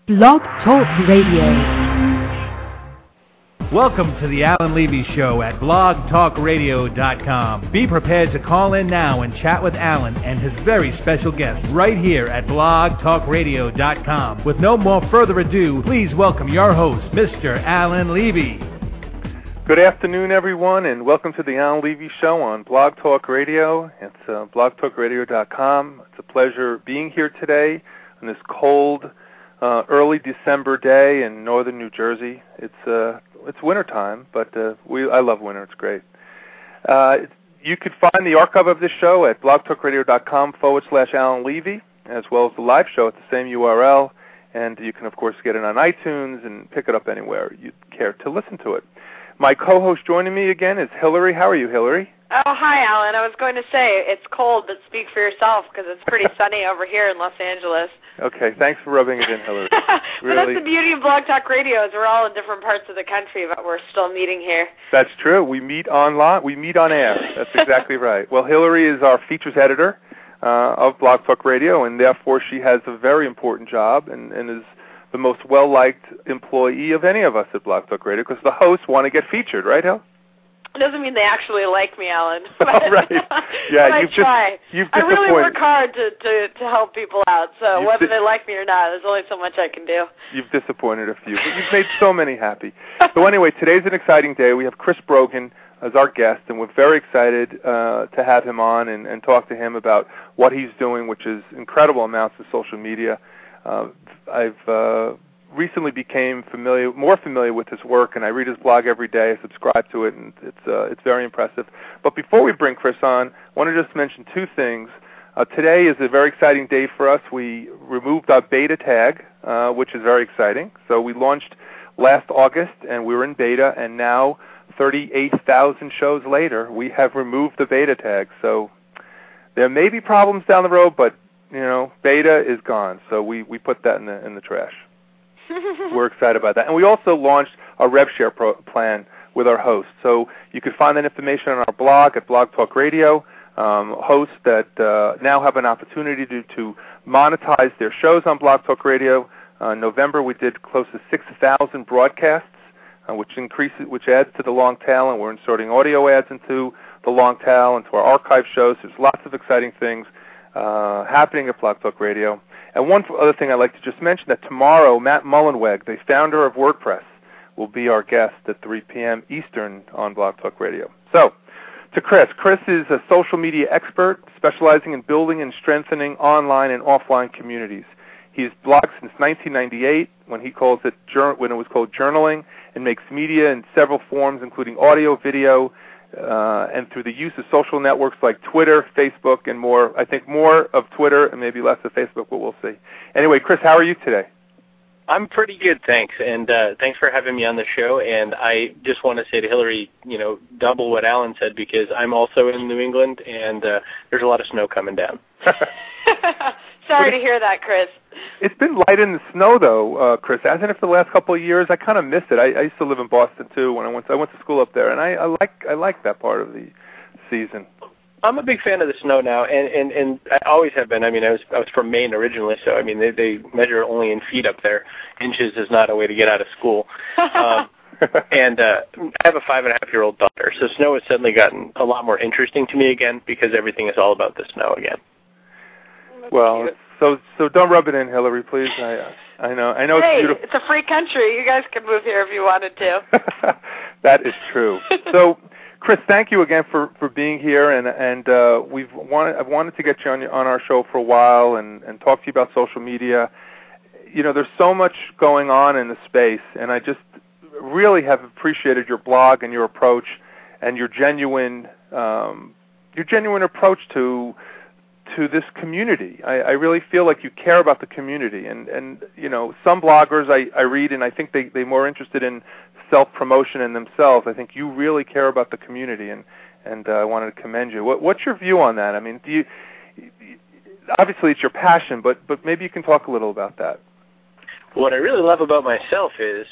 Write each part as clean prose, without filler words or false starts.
Blog Talk Radio. Welcome to the Alan Levy Show at blogtalkradio.com. Be prepared to call in now and chat with Alan and his very special guest right here at blogtalkradio.com. With no more further ado, please welcome your host, Mr. Alan Levy. Good afternoon, everyone, and welcome to the Alan Levy Show on Blog Talk Radio. It's blogtalkradio.com. It's a pleasure being here today on this cold, early December day in northern New Jersey. It's wintertime, but I love winter. It's great. You could find the archive of this show at blogtalkradio.com/Alan Levy, as well as the live show at the same URL. And you can, of course, get it on iTunes and pick it up anywhere you care to listen to it. My co-host joining me again is Hillary. How are you, Hillary? Oh, hi, Alan. I was going to say, it's cold, but speak for yourself, because it's pretty sunny over here in Los Angeles. Okay, thanks for rubbing it in, Hillary. But that's the beauty of Blog Talk Radio, is we're all in different parts of the country, but we're still meeting here. That's true. We meet online. We meet on air. That's exactly right. Well, Hillary is our features editor of Blog Talk Radio, and therefore she has a very important job and is the most well-liked employee of any of us at Blog Talk Radio, because the hosts want to get featured, right, Hill? It doesn't mean they actually like me, Alan. Oh, right. Yeah, but I try. I really work hard to help people out, so whether they like me or not, there's only so much I can do. You've disappointed a few, but you've made so many happy. So anyway, today's an exciting day. We have Chris Brogan as our guest, and we're very excited to have him on and talk to him about what he's doing, which is incredible amounts of social media. I've recently became more familiar with his work, and I read his blog every day. I subscribe to it, and it's very impressive. But before we bring Chris on, I want to just mention two things. Today is a very exciting day for us. We removed our beta tag, which is very exciting. So we launched last August, and we were in beta, and now 38,000 shows later, we have removed the beta tag. So there may be problems down the road, but beta is gone. So we put that in the trash. We're excited about that. And we also launched a RevShare plan with our hosts. So you can find that information on our blog at Blog Talk Radio. Hosts that now have an opportunity to monetize their shows on Blog Talk Radio. In November, we did close to 6,000 broadcasts, which adds to the long tail, and we're inserting audio ads into the long tail, into our archive shows. There's lots of exciting things happening at Blog Talk Radio. And one other thing I'd like to just mention, that tomorrow, Matt Mullenweg, the founder of WordPress, will be our guest at 3 p.m. Eastern on Blog Talk Radio. So, to Chris. Chris is a social media expert specializing in building and strengthening online and offline communities. He's blogged since 1998 when it was called journaling, and makes media in several forms, including audio, video, and through the use of social networks like Twitter, Facebook, and more. I think more of Twitter and maybe less of Facebook, but we'll see. Anyway, Chris, how are you today? I'm pretty good, thanks. And thanks for having me on the show. And I just want to say to Hillary, double what Alan said, because I'm also in New England, and there's a lot of snow coming down. Sorry to hear that, Chris. It's been light in the snow, though, Chris. Hasn't it for the last couple of years? I kind of miss it. I used to live in Boston too when I went to school up there, and I like that part of the season. I'm a big fan of the snow now, and I always have been. I mean, I was from Maine originally, so I mean they measure only in feet up there. Inches is not a way to get out of school. And I have a 5.5-year-old daughter, so snow has suddenly gotten a lot more interesting to me again, because everything is all about the snow again. Well, so don't rub it in, Hillary, please. I know hey, it's beautiful. It's a free country. You guys could move here if you wanted to. That is true. So, Chris, thank you again for being here, and I've wanted to get you on our show for a while and talk to you about social media. There's so much going on in the space, and I just really have appreciated your blog and your approach and your genuine approach to this community. I really feel like you care about the community, and some bloggers I read, and I think they're more interested in self-promotion in themselves. I think you really care about the community, and I wanted to commend you. What's your view on that? I mean, obviously it's your passion, but maybe you can talk a little about that. What I really love about myself is,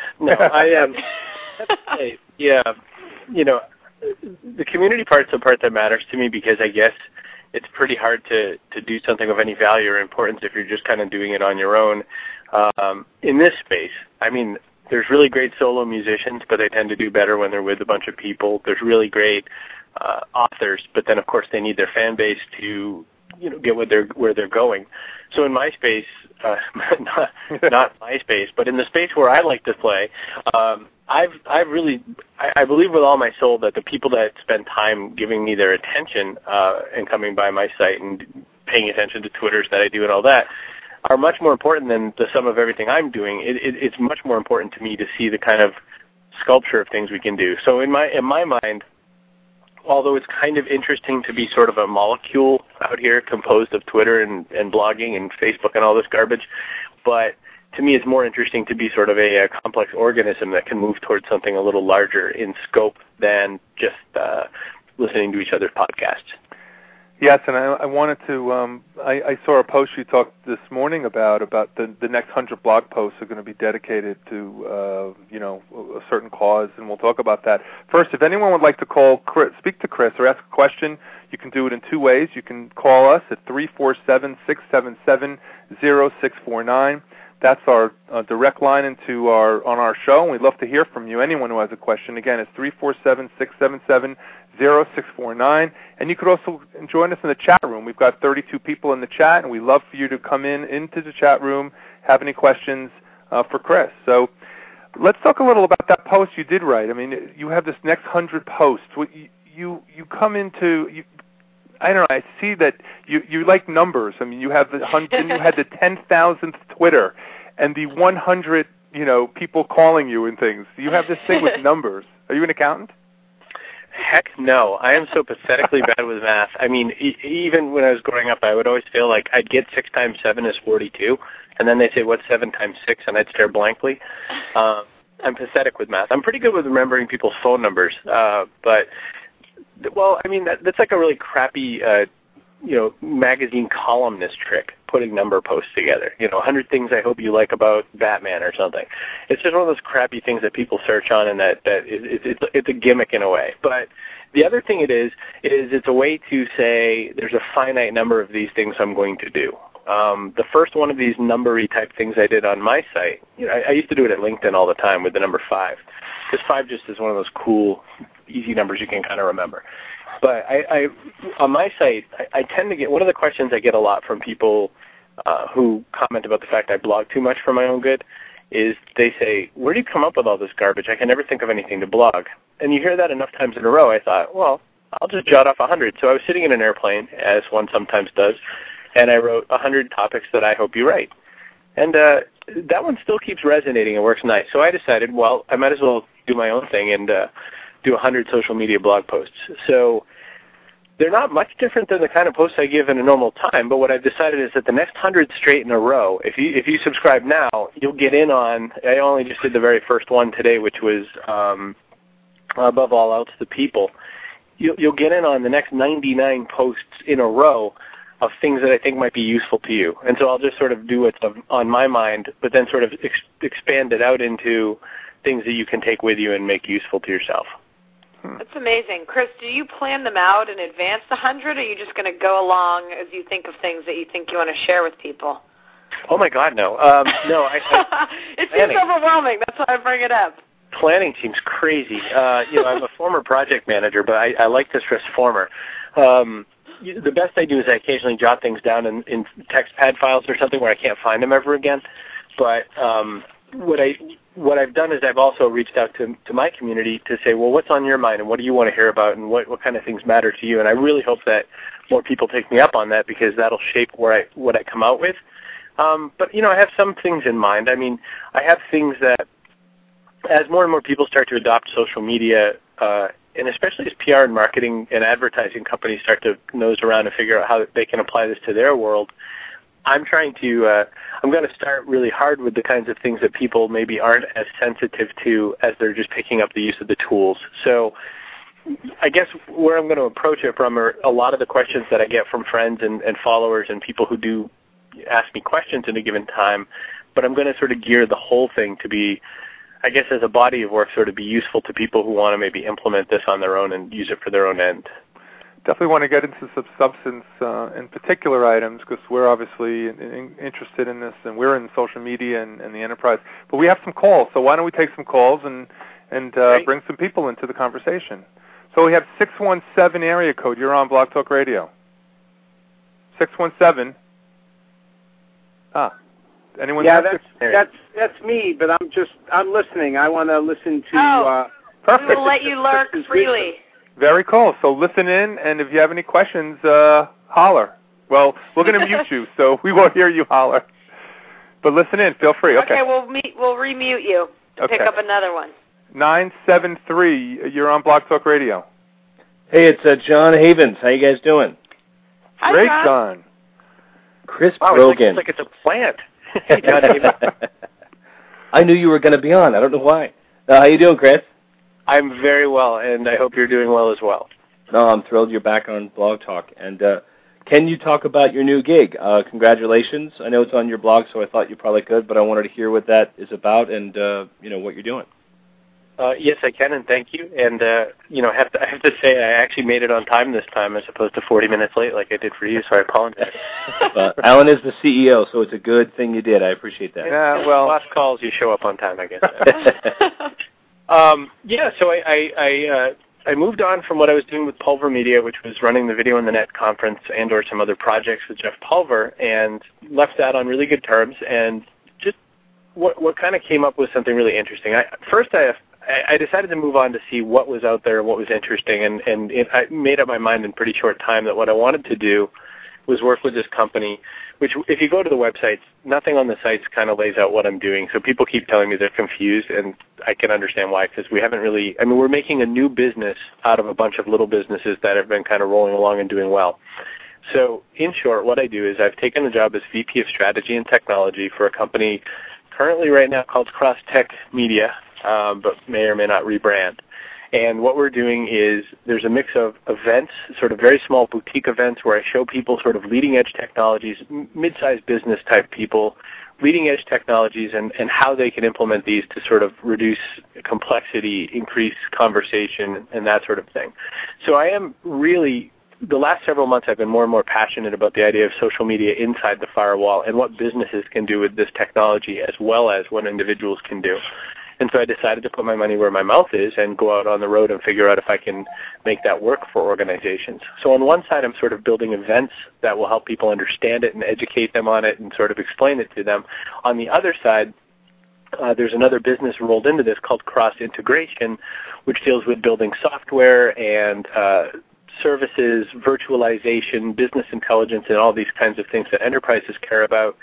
the community part's the part that matters to me, because I guess it's pretty hard to do something of any value or importance if you're just kind of doing it on your own. In this space, I mean, there's really great solo musicians, but they tend to do better when they're with a bunch of people. There's really great authors, but then of course they need their fan base to get where they're going. So in my space, not my space, but in the space where I like to play, I believe with all my soul that the people that spend time giving me their attention and coming by my site and paying attention to Twitters that I do and all that are much more important than the sum of everything I'm doing. It's much more important to me to see the kind of sculpture of things we can do. So in my mind, although it's kind of interesting to be sort of a molecule out here composed of Twitter and blogging and Facebook and all this garbage, but to me it's more interesting to be sort of a complex organism that can move towards something a little larger in scope than just listening to each other's podcasts. Yes, and I wanted to, I saw a post you talked this morning about the next 100 blog posts are going to be dedicated to, a certain cause, and we'll talk about that. First, if anyone would like to speak to Chris or ask a question, you can do it in two ways. You can call us at 347-677-0649. That's our direct line on our show, and we'd love to hear from you. Anyone who has a question, again, it's 347-677-0649. And you could also join us in the chat room. We've got 32 people in the chat, and we'd love for you to come into the chat room, have any questions for Chris. So let's talk a little about that post you did write. I mean, you have this next 100 posts. You come into... I don't know. I see that you like numbers. I mean, you have the 10,000th Twitter, and the 100 people calling you and things. You have this thing with numbers. Are you an accountant? Heck no. I am so pathetically bad with math. I mean, even when I was growing up, I would always feel like I'd get 6 times 7 is 42, and then they'd say, what's 7 times 6, and I'd stare blankly. I'm pathetic with math. I'm pretty good with remembering people's phone numbers, but... Well, I mean, that's like a really crappy, magazine columnist trick, putting number posts together. 100 things I hope you like about Batman or something. It's just one of those crappy things that people search on, and it's a gimmick in a way. But the other thing is it's a way to say there's a finite number of these things I'm going to do. The first one of these numbery type things I did on my site, I used to do it at LinkedIn all the time with the number 5. Because 5 just is one of those cool, easy numbers you can kind of remember. But I on my site, I tend to get, one of the questions I get a lot from people who comment about the fact I blog too much for my own good is they say, where do you come up with all this garbage? I can never think of anything to blog. And you hear that enough times in a row, I thought, well, I'll just jot off 100. So I was sitting in an airplane, as one sometimes does, and I wrote 100 topics that I hope you write. And that one still keeps resonating and works nice. So I decided, well, I might as well do my own thing and do 100 social media blog posts. So they're not much different than the kind of posts I give in a normal time, but what I've decided is that the next 100 straight in a row, if you subscribe now, you'll get in on, I only just did the very first one today, which was Above All Else the People. You'll get in on the next 99 posts in a row of things that I think might be useful to you. And so I'll just sort of do what's on my mind, but then sort of expand it out into things that you can take with you and make useful to yourself. That's amazing. Chris, do you plan them out in advance, the 100, or are you just going to go along as you think of things that you think you want to share with people? Oh, my God, no. No, it seems overwhelming. That's why I bring it up. Planning seems crazy. I'm a former project manager, but I like to stress former. The best I do is I occasionally jot things down in text pad files or something where I can't find them ever again. But what I've done is I've also reached out to my community to say, well, what's on your mind and what do you want to hear about and what kind of things matter to you? And I really hope that more people take me up on that because that'll shape what I come out with. But, I have some things in mind. I mean, I have things that as more and more people start to adopt social media, and especially as PR and marketing and advertising companies start to nose around and figure out how they can apply this to their world, I'm going to start really hard with the kinds of things that people maybe aren't as sensitive to as they're just picking up the use of the tools. So I guess where I'm going to approach it from are a lot of the questions that I get from friends and followers and people who do ask me questions in a given time, but I'm going to sort of gear the whole thing to be, I guess as a body of work, sort of be useful to people who want to maybe implement this on their own and use it for their own end. definitely want to get into some substance in particular items because we're obviously interested in this, and we're in social media and the enterprise. But we have some calls, so why don't we take some calls and bring some people into the conversation? So we have 617 area code. You're on Blog Talk Radio. 617. Anyone? Yeah, that's me. But I'm listening. I want to listen to. Perfect. We will let you lurk freely. Very cool. So listen in, and if you have any questions, holler. Well, we're going to mute you, so we won't hear you holler. But listen in. Feel free. Okay. We'll remute you to pick up another one. 973. You're on Blog Talk Radio. Hey, it's John Havens. How you guys doing? Hi, Great, John. Chris It's Brogan. like it's a plant. Hey, John Havens. I knew you were going to be on. I don't know why. How you doing, Chris? I'm very well, and I hope you're doing well as well. No, I'm thrilled you're back on Blog Talk. And can you talk about your new gig? Congratulations. I know it's on your blog, so I thought you probably could, but I wanted to hear what that is about and what you're doing. Yes, I can, and thank you. And I have to say, I actually made it on time this time, as opposed to 40 minutes late, like I did for you. So I apologize. Alan is the CEO, so it's a good thing you did. I appreciate that. Yeah, well, last calls you show up on time, I guess. So I moved on from what I was doing with Pulver Media, which was running the Video on the Net conference and/or some other projects with Jeff Pulver, and left that on really good terms. And just what kind of came up with something really interesting. I decided to move on to see what was out there and what was interesting, and I made up my mind in pretty short time that what I wanted to do was work with this company, which if you go to the websites, nothing on the sites kind of lays out what I'm doing. So people keep telling me they're confused, and I can understand why, because we haven't really, we're making a new business out of a bunch of little businesses that have been kind of rolling along and doing well. So in short, what I do is I've taken the job as VP of Strategy and Technology for a company currently right now called Crosstech Media, but may or may not rebrand. And what we're doing is there's a mix of events, sort of very small boutique events where I show people sort of leading-edge technologies, mid-sized business-type people, leading-edge technologies and how they can implement these to sort of reduce complexity, increase conversation, and that sort of thing. So I am really, the last several months I've been more and more passionate about the idea of social media inside the firewall and what businesses can do with this technology as well as what individuals can do. And so I decided to put my money where my mouth is and go out on the road and figure out if I can make that work for organizations. So on one side, I'm sort of building events that will help people understand it and educate them on it and sort of explain it to them. On the other side, there's another business rolled into this called Cross Integration, which deals with building software and services, virtualization, business intelligence, and all these kinds of things that enterprises care about.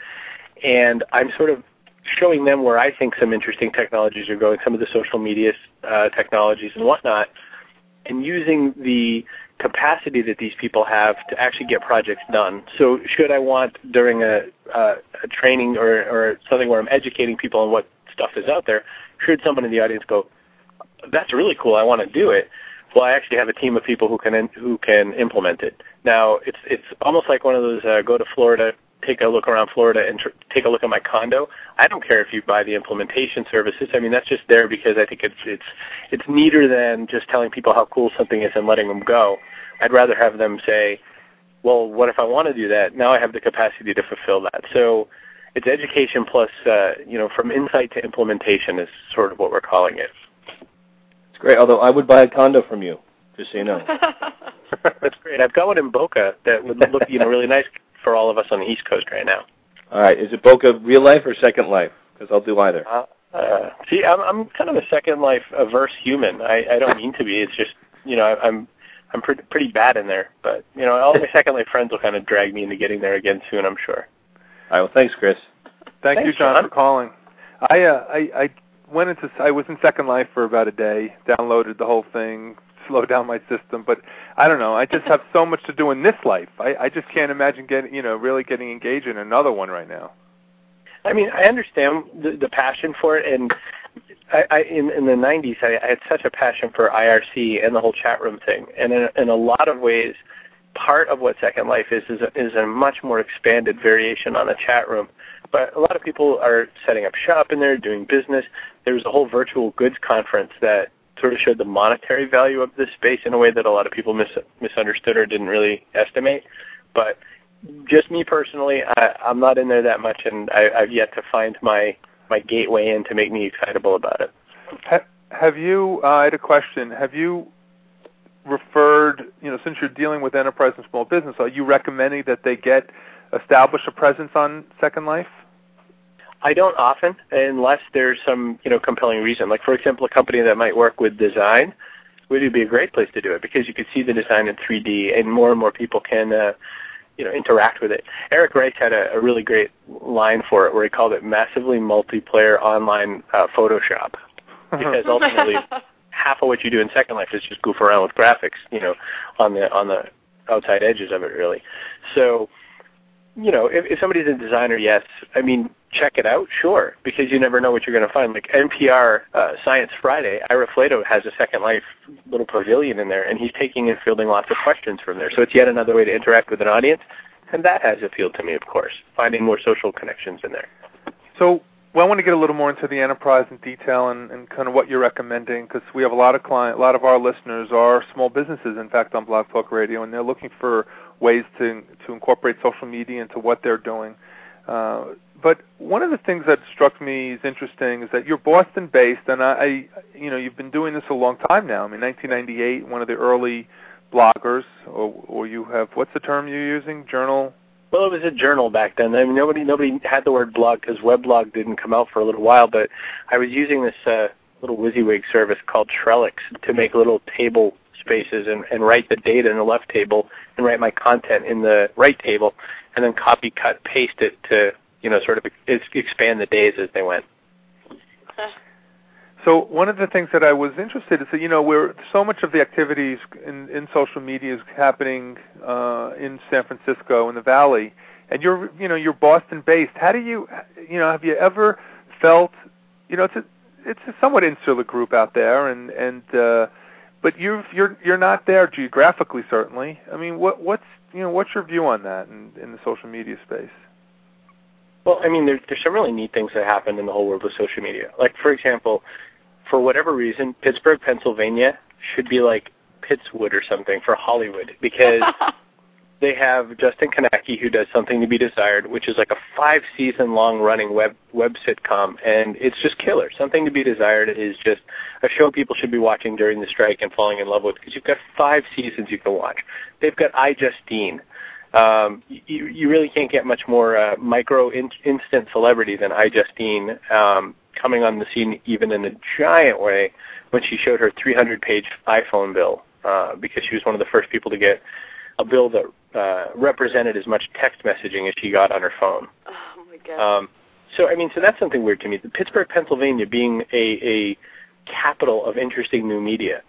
And I'm sort of showing them where I think some interesting technologies are going, some of the social media technologies and whatnot, and using the capacity that these people have to actually get projects done. So should I want during a training or something where I'm educating people on what stuff is out there, should someone in the audience go, that's really cool, I want to do it, well, I actually have a team of people who can implement it. Now, it's almost like one of those go to Florida, take a look around Florida and take a look at my condo. I don't care if you buy the implementation services. That's just there because I think it's neater than just telling people how cool something is and letting them go. I'd rather have them say, well, what if I want to do that? Now I have the capacity to fulfill that. So it's education plus, from insight to implementation is sort of what we're calling it. It's great, although I would buy a condo from you, just so you know. That's great. I've got one in Boca that would look really nice for all of us on the East Coast right now. All right. Is it Boca real life or Second Life? Because I'll do either. See, I'm kind of a Second Life averse human. I don't mean to be. It's just, I'm pretty bad in there. But, all my Second Life friends will kind of drag me into getting there again soon, I'm sure. All right. Well, thanks, Chris. Thanks you, John, for calling. I was in Second Life for about a day, downloaded the whole thing, slowed down my system, but I don't know. I just have so much to do in this life. I just can't imagine really getting engaged in another one right now. I understand the passion for it, and in the 90s, I had such a passion for IRC and the whole chat room thing, and in a lot of ways, part of what Second Life is a much more expanded variation on a chat room. But a lot of people are setting up shop in there, doing business. There was a whole virtual goods conference that sort of showed the monetary value of this space in a way that a lot of people misunderstood or didn't really estimate. But just me personally, I'm not in there that much, and I've yet to find my gateway in to make me excitable about it. Have you, I had a question, have you referred, since you're dealing with enterprise and small business, are you recommending that they establish a presence on Second Life? I don't often, unless there's some, compelling reason. Like, for example, a company that might work with design would be a great place to do it because you could see the design in 3D and more people can, interact with it. Eric Rice had a really great line for it where he called it massively multiplayer online Photoshop because ultimately half of what you do in Second Life is just goof around with graphics, on the outside edges of it, really. So, if somebody's a designer, yes. I mean, check it out, sure, because you never know what you're going to find. Like NPR Science Friday, Ira Flato has a Second Life little pavilion in there, and he's taking and fielding lots of questions from there. So it's yet another way to interact with an audience, and that has appealed to me, of course, finding more social connections in there. So, I want to get a little more into the enterprise in detail and kind of what you're recommending, because we have a lot of our listeners are small businesses, in fact, on Blog Talk Radio, and they're looking for ways to incorporate social media into what they're doing. But one of the things that struck me as interesting is that you're Boston-based, and you've been doing this a long time now. I mean, 1998, one of the early bloggers, or you have, what's the term you're using? Journal? Well, it was a journal back then. I mean, nobody had the word blog because Weblog didn't come out for a little while, but I was using this little WYSIWYG service called Trellix to make little table spaces and write the data in the left table and write my content in the right table and then copy, cut, paste it to, sort of expand the days as they went. So one of the things that I was interested in is that, where so much of the activities in social media is happening in San Francisco in the Valley, and you're Boston-based. How do you, have you ever felt, it's a somewhat insular group out there, but you're not there geographically, certainly. I mean, what's your view on that in the social media space? Well, I mean, there's some really neat things that happen in the whole world of social media. Like, for example, for whatever reason, Pittsburgh, Pennsylvania should be like Pittswood or something for Hollywood because they have Justin Kanacki, who does Something to Be Desired, which is like a 5-season long running web sitcom, and it's just killer. Something to Be Desired is just a show people should be watching during the strike and falling in love with because you've got 5 seasons you can watch. They've got iJustine. You really can't get much more micro instant celebrity than iJustine coming on the scene even in a giant way when she showed her 300-page iPhone bill because she was one of the first people to get a bill that represented as much text messaging as she got on her phone. Oh, my God. So that's something weird to me. Pittsburgh, Pennsylvania being a capital of interesting new media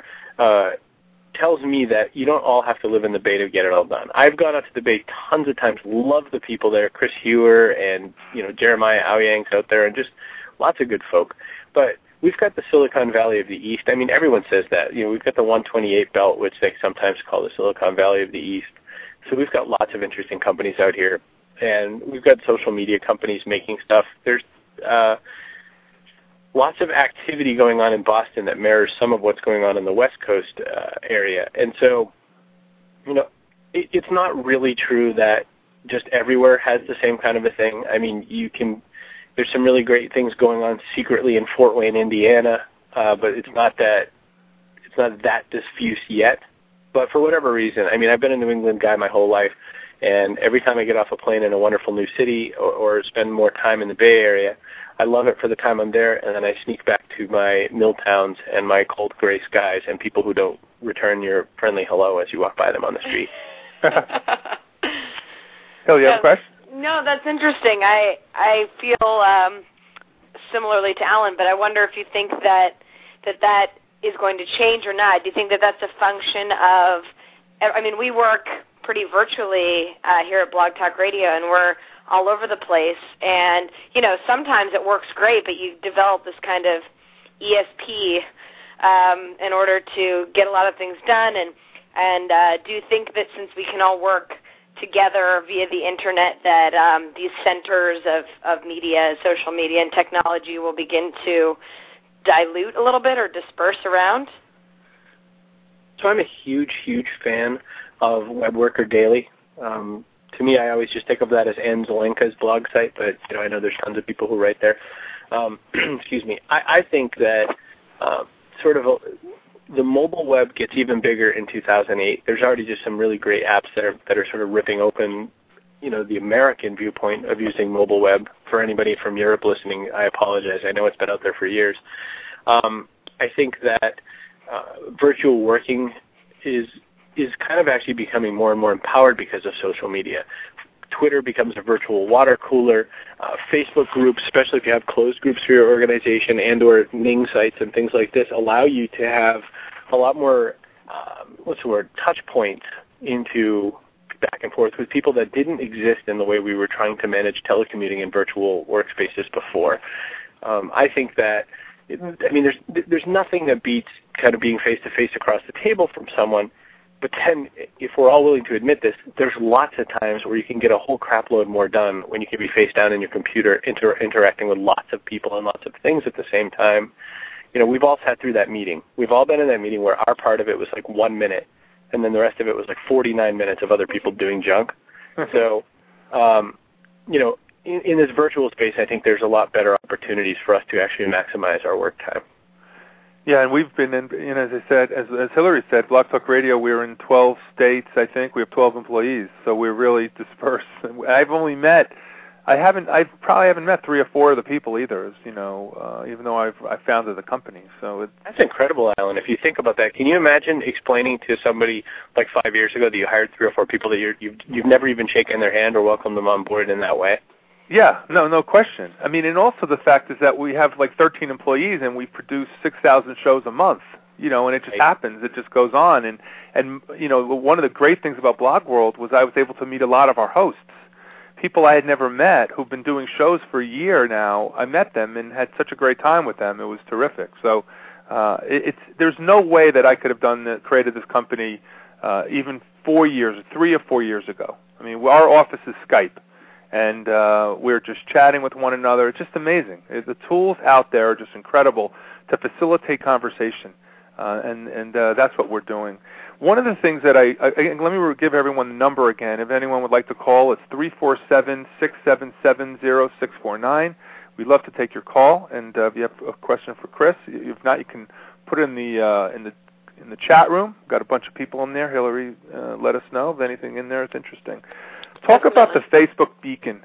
tells me that you don't all have to live in the Bay to get it all done. I've gone out to the Bay tons of times, love the people there, Chris Hewer and Jeremiah Aoyang's out there, and just lots of good folk. But we've got the Silicon Valley of the East. I mean, everyone says that. We've got the 128 belt, which they sometimes call the Silicon Valley of the East. So we've got lots of interesting companies out here, and we've got social media companies making stuff. There's lots of activity going on in Boston that mirrors some of what's going on in the West Coast area. And so, it's not really true that just everywhere has the same kind of a thing. I mean, there's some really great things going on secretly in Fort Wayne, Indiana, but it's not that diffuse yet. But for whatever reason, I mean, I've been a New England guy my whole life, and every time I get off a plane in a wonderful new city or spend more time in the Bay Area, I love it for the time I'm there, and then I sneak back to my mill towns and my cold gray skies and people who don't return your friendly hello as you walk by them on the street. Hill, you have a question? No, that's interesting. I feel similarly to Alan, but I wonder if you think that is going to change or not. Do you think that that's a function of, I mean, we work pretty virtually here at Blog Talk Radio, and we're all over the place, and, sometimes it works great, but you develop this kind of ESP in order to get a lot of things done, and do you think that since we can all work together via the Internet that these centers of media, social media, and technology will begin to dilute a little bit or disperse around? So I'm a huge, huge fan of WebWorker Daily. To me, I always just think of that as Ann Zelenka's blog site, but I know there's tons of people who write there. Excuse me. I think that the mobile web gets even bigger in 2008. There's already just some really great apps that are sort of ripping open, the American viewpoint of using mobile web. For anybody from Europe listening, I apologize. I know it's been out there for years. I think that virtual working is kind of actually becoming more and more empowered because of social media. Twitter becomes a virtual water cooler. Facebook groups, especially if you have closed groups for your organization and or Ning sites and things like this, allow you to have a lot more, touch points into back and forth with people that didn't exist in the way we were trying to manage telecommuting and virtual workspaces before. I think that, there's nothing that beats kind of being face-to-face across the table from someone. But then, if we're all willing to admit this, there's lots of times where you can get a whole crap load more done when you can be face down in your computer interacting with lots of people and lots of things at the same time. We've all sat through that meeting. We've all been in that meeting where our part of it was like 1 minute, and then the rest of it was like 49 minutes of other people doing junk. So, in this virtual space, I think there's a lot better opportunities for us to actually maximize our work time. Yeah, and we've been in, as I said, as Hillary said, Blog Talk Radio, we're in 12 states, I think. We have 12 employees, so we're really dispersed. I probably haven't met 3 or 4 of the people either, even though I founded the company. So that's incredible, Alan. If you think about that, can you imagine explaining to somebody like 5 years ago that you hired 3 or 4 people that you've never even shaken their hand or welcomed them on board in that way? Yeah, no question. And also the fact is that we have like 13 employees and we produce 6,000 shows a month, and it just happens. It just goes on. And one of the great things about Blog World was I was able to meet a lot of our hosts, people I had never met who've been doing shows for a year now. I met them and had such a great time with them. It was terrific. So there's no way that I could have created this company even 3 or 4 years ago. Our office is Skype. And we're just chatting with one another. It's just amazing. The tools out there are just incredible to facilitate conversation, and that's what we're doing. One of the things that let me give everyone the number again. If anyone would like to call, it's 347-677-0649. We'd love to take your call, and if you have a question for Chris, if not, you can put it in the chat room. We've got a bunch of people in there. Hillary, let us know if anything in there is interesting. Talk about the Facebook Beacon.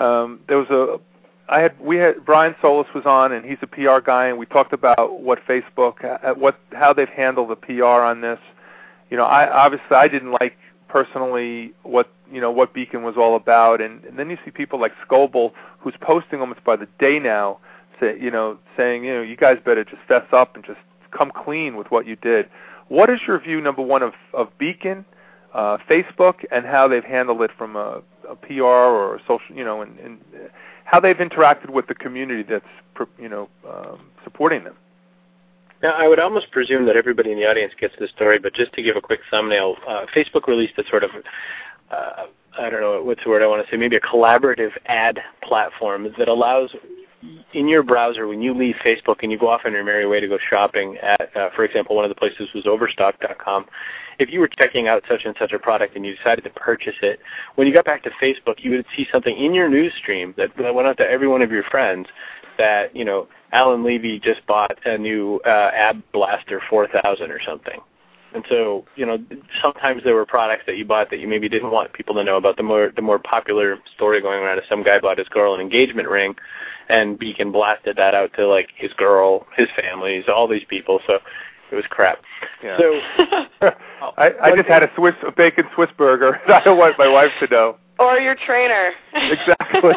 We had Brian Solis was on, and he's a PR guy, and we talked about what Facebook, how they've handled the PR on this. I didn't like personally what Beacon was all about, and then you see people like Scoble, who's posting almost by the day now, saying you guys better just fess up and just come clean with what you did. What is your view, number one, of Beacon? Facebook, and how they've handled it from a PR or a social, and how they've interacted with the community that's, supporting them. Now, I would almost presume that everybody in the audience gets this story, but just to give a quick thumbnail, Facebook released a sort of, I don't know what's the word I want to say, maybe a collaborative ad platform that allows in your browser, when you leave Facebook and you go off on your merry way to go shopping at, for example, one of the places was Overstock.com, if you were checking out such and such a product and you decided to purchase it, when you got back to Facebook, you would see something in your news stream that went out to every one of your friends that, Alan Levy just bought a new Ab Blaster 4000 or something. And so, sometimes there were products that you bought that you maybe didn't want people to know about. The more popular story going around is some guy bought his girl an engagement ring, and Beacon blasted that out to like his girl, his family, all these people. So it was crap. Yeah. So I just had a bacon Swiss burger. I don't want my wife to know. Or your trainer. Exactly.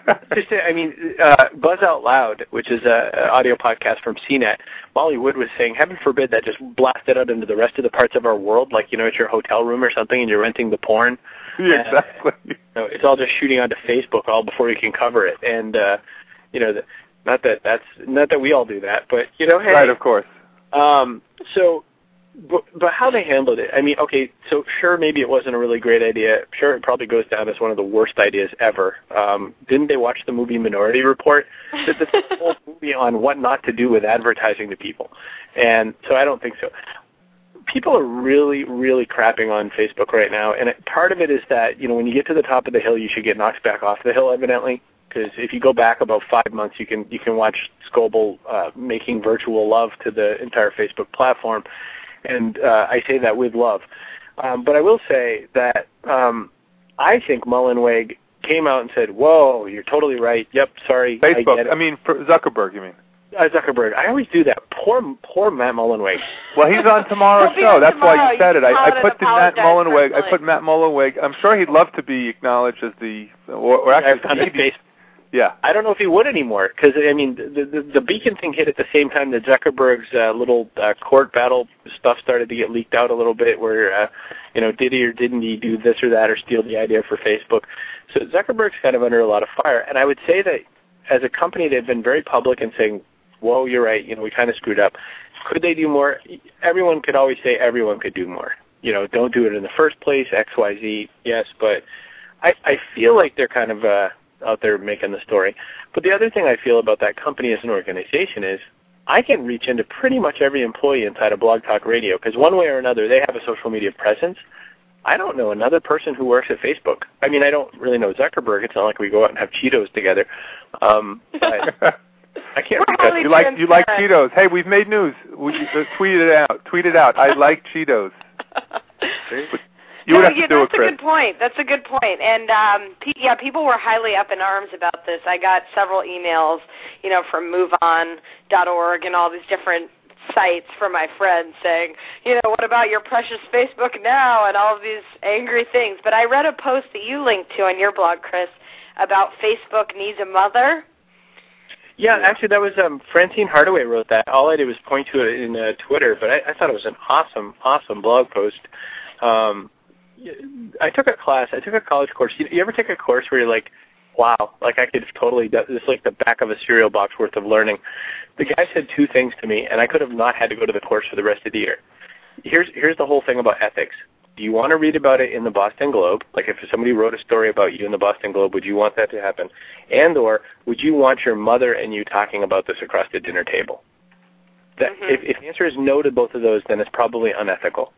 Buzz Out Loud, which is an audio podcast from CNET, Molly Wood was saying, heaven forbid that just blasted out into the rest of the parts of our world, like, at your hotel room or something and you're renting the porn. Yeah, exactly. It's all just shooting onto Facebook all before you can cover it. And, not that we all do that, but, hey. Right, of course. So But how they handled it, I mean, okay, so sure, maybe it wasn't a really great idea. Sure, it probably goes down as one of the worst ideas ever. Didn't they watch the movie Minority Report? It's a whole movie on what not to do with advertising to people. And so I don't think so. People are really, really crapping on Facebook right now, and part of it is that, when you get to the top of the hill, you should get knocked back off the hill, evidently, because if you go back about 5 months, you can watch Scoble making virtual love to the entire Facebook platform. And I say that with love. But I will say that I think Mullenweg came out and said, whoa, you're totally right. Yep, sorry. Facebook. I mean, for Zuckerberg, you mean? Zuckerberg. I always do that. Poor Matt Mullenweg. Well, he's on tomorrow's show. That's why you said it. I put Matt Mullenweg. I'm sure he'd love to be acknowledged as or actually, yeah. I don't know if he would anymore, because, I mean, the Beacon thing hit at the same time that Zuckerberg's little court battle stuff started to get leaked out a little bit, where, did he or didn't he do this or that or steal the idea for Facebook. So Zuckerberg's kind of under a lot of fire. And I would say that as a company, they've been very public in saying, whoa, you're right, we kind of screwed up. Could they do more? Everyone could always say everyone could do more. Don't do it in the first place, X, Y, Z, yes, but I feel like they're kind of out there making the story. But the other thing I feel about that company as an organization is I can reach into pretty much every employee inside of Blog Talk Radio, because one way or another, they have a social media presence. I don't know another person who works at Facebook. I mean, I don't really know Zuckerberg. It's not like we go out and have Cheetos together. But I can't think of You like Cheetos. Hey, we've made news. Tweet it out. Tweet it out. I like Cheetos. You would have to do it, Chris. That's a good point. And, people were highly up in arms about this. I got several emails, from MoveOn.org and all these different sites from my friends saying, what about your precious Facebook now, and all of these angry things. But I read a post that you linked to on your blog, Chris, about Facebook needs a mother. Yeah, actually, that was Francine Hardaway wrote that. All I did was point to it in Twitter, but I thought it was an awesome blog post. I took a college course. You ever take a course where you're like, wow, like I could totally, this is like the back of a cereal box worth of learning. The guy said two things to me, and I could have not had to go to the course for the rest of the year. Here's the whole thing about ethics. Do you want to read about it in the Boston Globe? Like if somebody wrote a story about you in the Boston Globe, would you want that to happen? And or would you want your mother and you talking about this across the dinner table? If the answer is no to both of those, then it's probably unethical.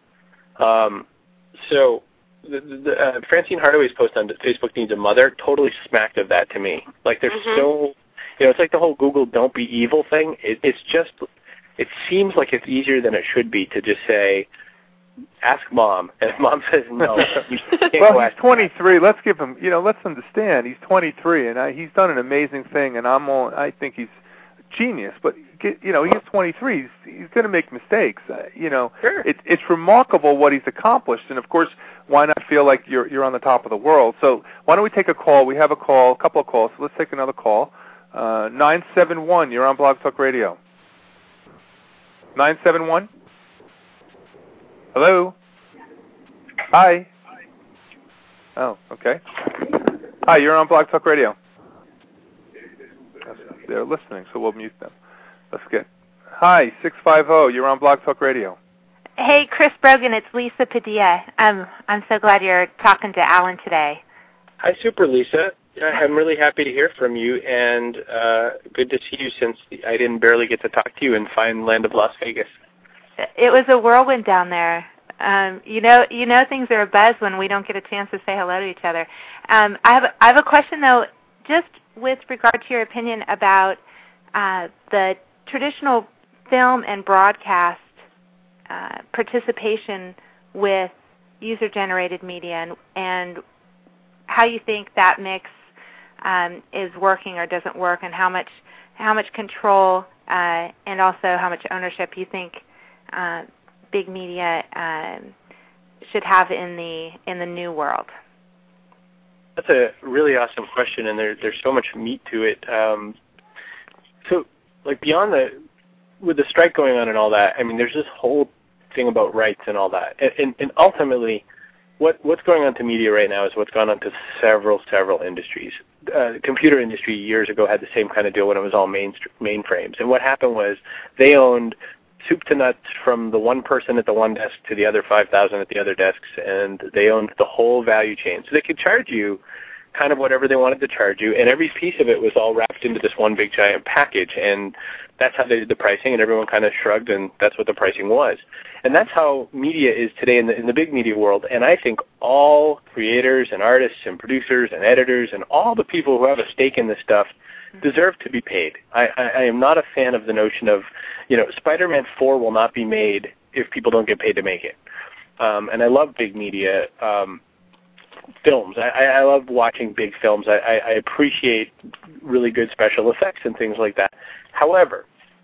So Francine Hardaway's post on Facebook needs a mother totally smacked of that to me. Like there's so, it's like the whole Google don't be evil thing. It seems like it's easier than it should be to just say, ask mom. And if mom says no, you can't go ask. He's 23. Let's give him, let's understand. He's 23, and he's done an amazing thing, and I think he's a genius. But, he's 23. He's going to make mistakes. Sure. It's remarkable what he's accomplished, and, of course, why not feel like you're on the top of the world? So why don't we take a call? We have a couple of calls. So let's take another call. 971, you're on Blog Talk Radio. 971? Hello? Hi. Oh, okay. Hi, you're on Blog Talk Radio. They're listening, so we'll mute them. Hi, 650, you're on Blog Talk Radio. Hey, Chris Brogan, it's Lisa Padilla. I'm so glad you're talking to Alan today. Hi, Super Lisa. I'm really happy to hear from you, and good to see you since I didn't barely get to talk to you in fine land of Las Vegas. It was a whirlwind down there. You know things are abuzz when we don't get a chance to say hello to each other. I have a question, though, just with regard to your opinion about the traditional film and broadcast participation with user-generated media and how you think that mix is working or doesn't work, and how much control and also how much ownership you think big media should have in the new world. That's a really awesome question, and there's so much meat to it. So, like beyond with the strike going on and all that, I mean, there's this whole thing about rights and all that, and ultimately, what's going on to media right now is what's gone on to several industries. The computer industry years ago had the same kind of deal when it was all mainframes, and what happened was they owned soup to nuts from the one person at the one desk to the other 5,000 at the other desks, and they owned the whole value chain. So they could charge you kind of whatever they wanted to charge you, and every piece of it was all wrapped into this one big giant package, and that's how they did the pricing, and everyone kind of shrugged, and that's what the pricing was. And that's how media is today in the big media world, and I think all creators and artists and producers and editors and all the people who have a stake in this stuff deserve to be paid. I am not a fan of the notion of, Spider-Man 4 will not be made if people don't get paid to make it. And I love big media films. I love watching big films. I appreciate really good special effects and things like that. However,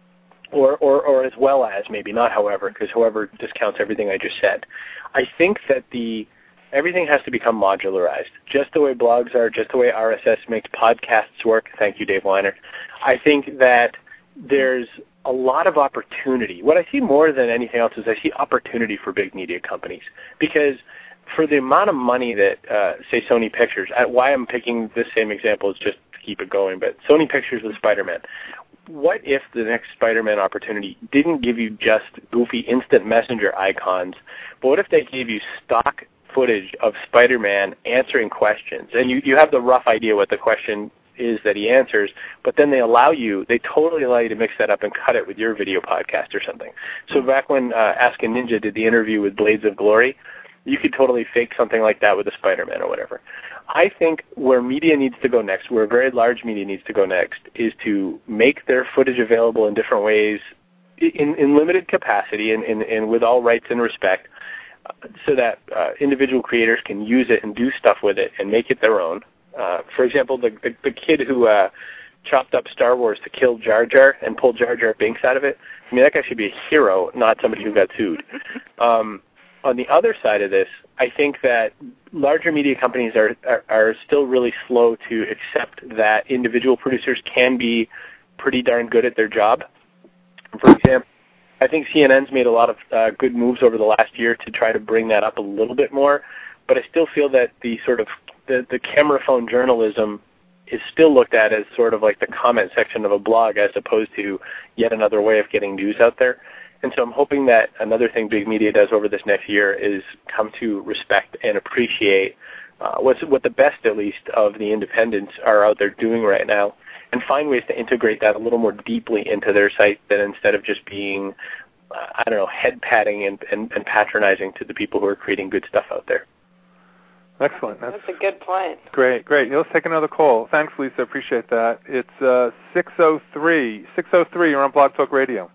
or as well as, maybe not however, because however discounts everything I just said, I think that everything has to become modularized, just the way blogs are, just the way RSS makes podcasts work. Thank you, Dave Weiner. I think that there's a lot of opportunity. What I see more than anything else is I see opportunity for big media companies, because for the amount of money that, say, Sony Pictures, why I'm picking this same example is just to keep it going, but Sony Pictures with Spider-Man. What if the next Spider-Man opportunity didn't give you just goofy instant messenger icons, but what if they gave you stock footage of Spider-Man answering questions, and you have the rough idea what the question is that he answers, but then they totally allow you to mix that up and cut it with your video podcast or something. So back when Ask a Ninja did the interview with Blades of Glory, you could totally fake something like that with a Spider-Man or whatever. I think where media needs to go next, where very large media needs to go next, is to make their footage available in different ways in limited capacity and with all rights and respect, so that individual creators can use it and do stuff with it and make it their own. For example, the kid who chopped up Star Wars to kill Jar Jar and pull Jar Jar Binks out of it, I mean, that guy should be a hero, not somebody who got sued. On the other side of this, I think that larger media companies are still really slow to accept that individual producers can be pretty darn good at their job. For example, I think CNN's made a lot of good moves over the last year to try to bring that up a little bit more, but I still feel that the sort of the camera phone journalism is still looked at as sort of like the comment section of a blog as opposed to yet another way of getting news out there. And so I'm hoping that another thing big media does over this next year is come to respect and appreciate what the best, at least, of the independents are out there doing right now, and find ways to integrate that a little more deeply into their site than instead of just being, head-patting and patronizing to the people who are creating good stuff out there. Excellent. That's a good point. Great. Let's take another call. Thanks, Lisa. Appreciate that. It's 603. 603, you're on Blog Talk Radio.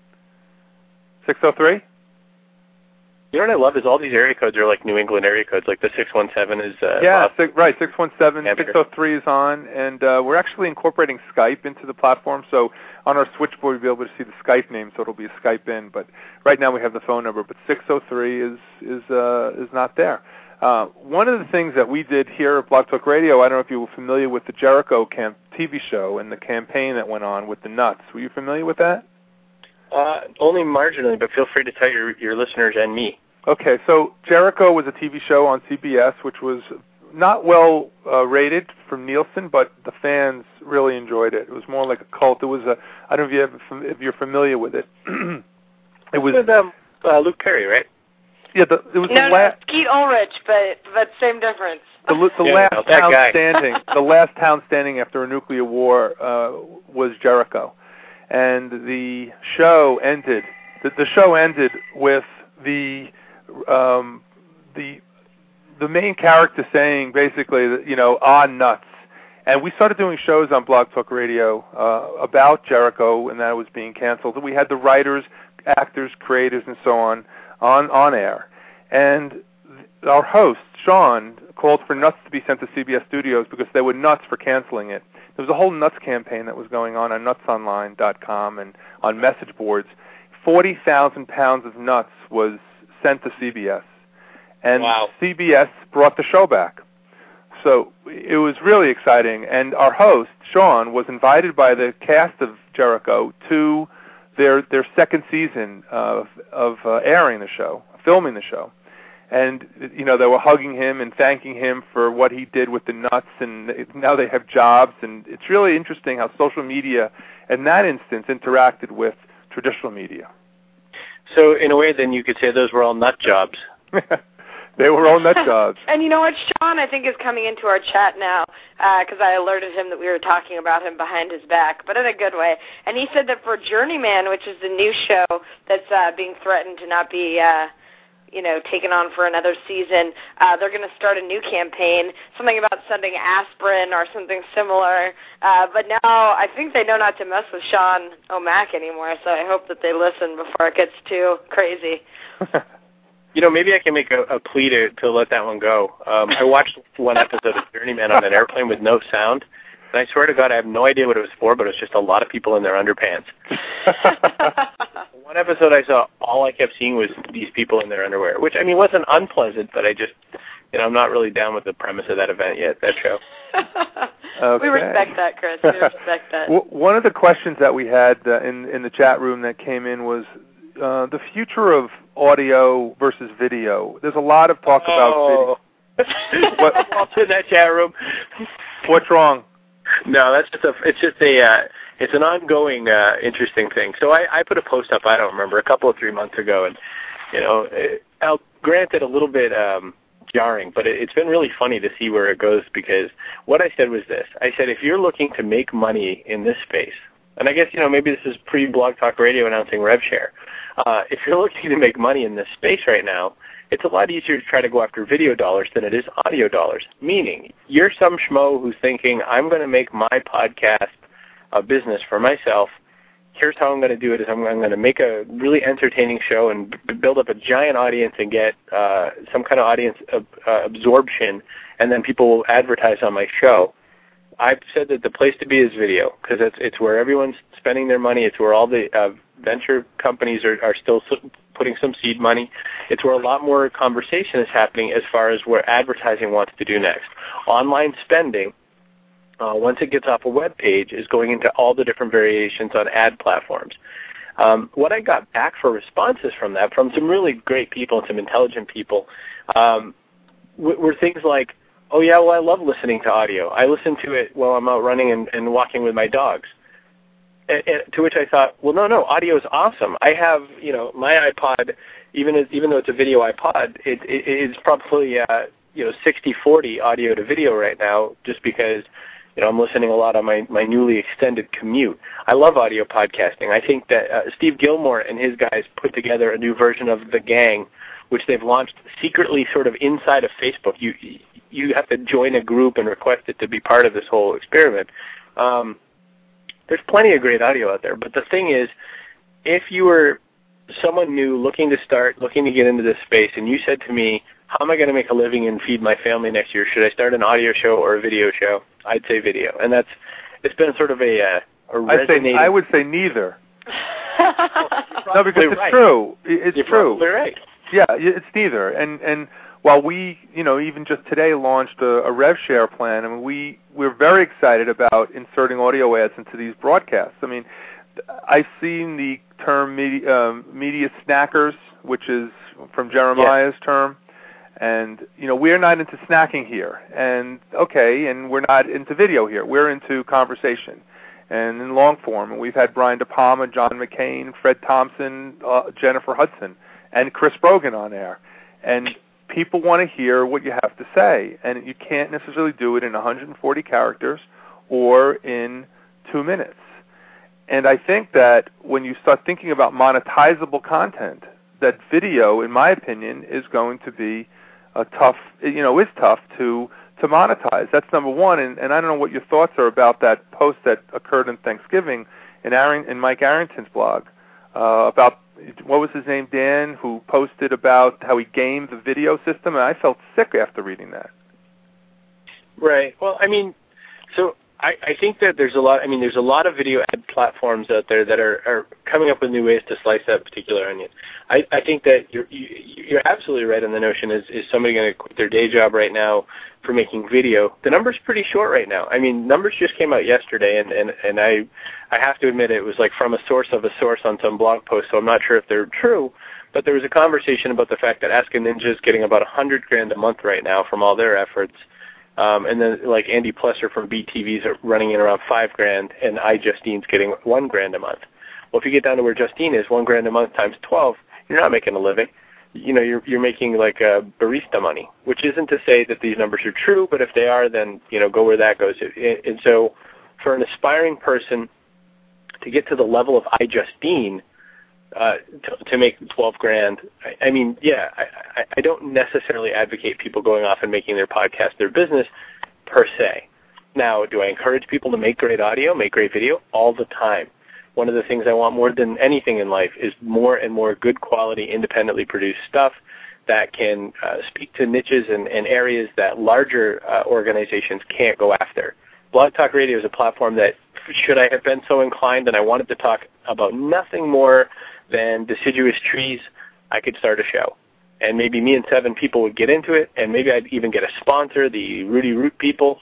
603? You know what I love is all these area codes are like New England area codes, like the 617 is... right, 617, 603 is on, and we're actually incorporating Skype into the platform, so on our switchboard you'll be able to see the Skype name, so it'll be a Skype in, but right now we have the phone number, but 603 is not there. One of the things that we did here at Blog Talk Radio, I don't know if you were familiar with the Jericho TV show and the campaign that went on with the nuts. Were you familiar with that? Only marginally, but feel free to tell your listeners and me. Okay, so Jericho was a TV show on CBS, which was not well rated from Nielsen, but the fans really enjoyed it. It was more like a cult. It was I don't know if you're familiar with it. It was with Luke Perry, right? Yeah, it was no, Skeet Ulrich, but same difference. The last town standing after a nuclear war was Jericho. And the show ended. The show ended with the main character saying basically that, nuts. And we started doing shows on Blog Talk Radio about Jericho and that it was being canceled. And we had the writers, actors, creators, and so on air. And our host, Sean, called for nuts to be sent to CBS Studios because they were nuts for canceling it. There was a whole nuts campaign that was going on nutsonline.com and on message boards. 40,000 pounds of nuts was sent to CBS. And wow. CBS brought the show back. So it was really exciting. And our host, Sean, was invited by the cast of Jericho to their second season of airing the show, filming the show. And, they were hugging him and thanking him for what he did with the nuts, and now they have jobs. And it's really interesting how social media, in that instance, interacted with traditional media. So in a way, then you could say those were all nut jobs. They were all nut jobs. And you know what? Sean, I think, is coming into our chat now because I alerted him that we were talking about him behind his back, but in a good way. And he said that for Journeyman, which is the new show that's being threatened to not be taken on for another season, they're going to start a new campaign, something about sending aspirin or something similar. But now I think they know not to mess with Sean O'Mac anymore, so I hope that they listen before it gets too crazy. Maybe I can make a plea to let that one go. I watched one episode of Journeyman on an airplane with no sound, and I swear to God I have no idea what it was for, but it was just a lot of people in their underpants. One episode I saw, all I kept seeing was these people in their underwear, which, wasn't unpleasant, but I just, I'm not really down with the premise of that event yet, that show. Okay. We respect that, Chris. We respect that. One of the questions that we had in the chat room that came in was the future of audio versus video. There's a lot of talk about video. What's in that chat room? What's wrong? No, it's an ongoing interesting thing. So I put a post up, I don't remember, a couple of 3 months ago, and I'll grant it a little bit jarring, but it's been really funny to see where it goes, because what I said was this. I said, if you're looking to make money in this space, and I guess, maybe this is pre-Blog Talk Radio announcing RevShare, if you're looking to make money in this space right now, it's a lot easier to try to go after video dollars than it is audio dollars. Meaning, you're some schmo who's thinking, I'm going to make my podcast a business for myself. Here's how I'm going to do it is I'm going to make a really entertaining show and build up a giant audience and get some kind of audience absorption, and then people will advertise on my show. I've said that the place to be is video, because it's where everyone's spending their money. It's where all the venture companies are still putting some seed money. It's where a lot more conversation is happening as far as where advertising wants to do next. Online spending, once it gets off a web page, is going into all the different variations on ad platforms. What I got back for responses from that, from some really great people and some intelligent people, were things like, oh, yeah, well, I love listening to audio. I listen to it while I'm out running and walking with my dogs. And to which I thought, well, no, audio is awesome. I have, my iPod, even though it's a video iPod, it's probably, 60-40 audio to video right now, just because, I'm listening a lot on my newly extended commute. I love audio podcasting. I think that Steve Gilmore and his guys put together a new version of The Gang, which they've launched secretly sort of inside of Facebook. You have to join a group and request it to be part of this whole experiment. There's plenty of great audio out there. But the thing is, if you were someone new looking to get into this space, and you said to me, how am I going to make a living and feed my family next year? Should I start an audio show or a video show? I'd say video. And it's been sort of a resonating... I would say neither. No, because it's true. It's You're true. Probably right. Yeah, it's neither. And while we, even just today launched a RevShare plan, we're very excited about inserting audio ads into these broadcasts. I've seen the term media snackers, which is from Jeremiah's term, and we're not into snacking here, and we're not into video here. We're into conversation and in long form. And we've had Brian De Palma, John McCain, Fred Thompson, Jennifer Hudson, and Chris Brogan on air, and people want to hear what you have to say, and you can't necessarily do it in 140 characters or in 2 minutes. And I think that when you start thinking about monetizable content, that video, in my opinion, is going to be tough to monetize. That's number one. And I don't know what your thoughts are about that post that occurred in Thanksgiving in Mike Arrington's blog about, what was his name, Dan, who posted about how he gamed the video system, and I felt sick after reading that. Right. Well, so I think that there's a lot of video ad platforms out there that are coming up with new ways to slice that particular onion. I think that you're absolutely right on the notion, is somebody going to quit their day job right now for making video? The number's pretty short right now. Numbers just came out yesterday, and I have to admit it was like from a source on some blog post, so I'm not sure if they're true, but there was a conversation about the fact that Ask a Ninja is getting about $100,000 a month right now from all their efforts. And then, like, Andy Plesser from BTV's are running in around $5,000, and iJustine's getting $1,000 a month. Well, if you get down to where Justine is, $1,000 a month times 12 you're not making a living. You're making like barista money, which isn't to say that these numbers are true, but if they are, then go where that goes. And so, for an aspiring person to get to the level of iJustine, to make $12,000, I don't necessarily advocate people going off and making their podcast their business per se. Now, do I encourage people to make great audio, make great video? All the time. One of the things I want more than anything in life is more and more good quality, independently produced stuff that can speak to niches and areas that larger organizations can't go after. Blog Talk Radio is a platform that, should I have been so inclined and I wanted to talk about nothing more than deciduous trees, I could start a show. And maybe me and 7 people would get into it, and maybe I'd even get a sponsor, the Rudy Root people,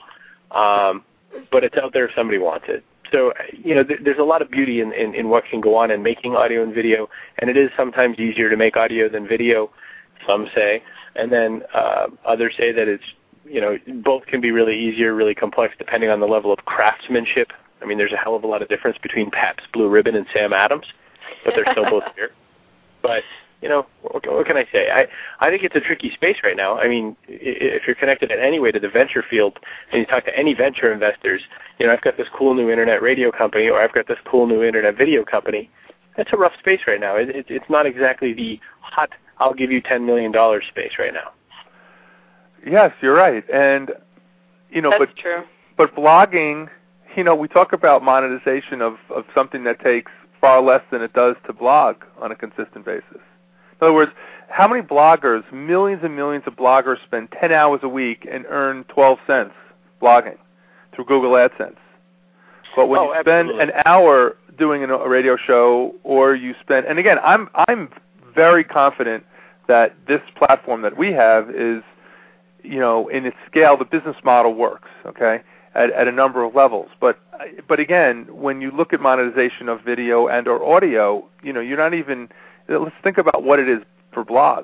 but it's out there if somebody wants it. So, there's a lot of beauty in what can go on in making audio and video, and it is sometimes easier to make audio than video, some say, and then others say that it's, both can be really easier, really complex, depending on the level of craftsmanship. I mean, there's a hell of a lot of difference between Pabst Blue Ribbon and Sam Adams, but they're still both here. But, what can I say? I think it's a tricky space right now. I mean, if you're connected in any way to the venture field and you talk to any venture investors, I've got this cool new internet radio company or I've got this cool new internet video company. That's a rough space right now. It's not exactly the hot, I'll give you $10 million space right now. Yes, you're right. And, That's true. But blogging, we talk about monetization of something that takes far less than it does to blog on a consistent basis. In other words, how many bloggers, millions and millions of bloggers, spend 10 hours a week and earn 12 cents blogging through Google AdSense? But when you spend an hour doing a radio show, or you spend, and again, I'm very confident that this platform that we have is, in its scale, the business model works, okay, at a number of levels. But again, when you look at monetization of video and or audio, you're not even. Let's think about what it is for blogs.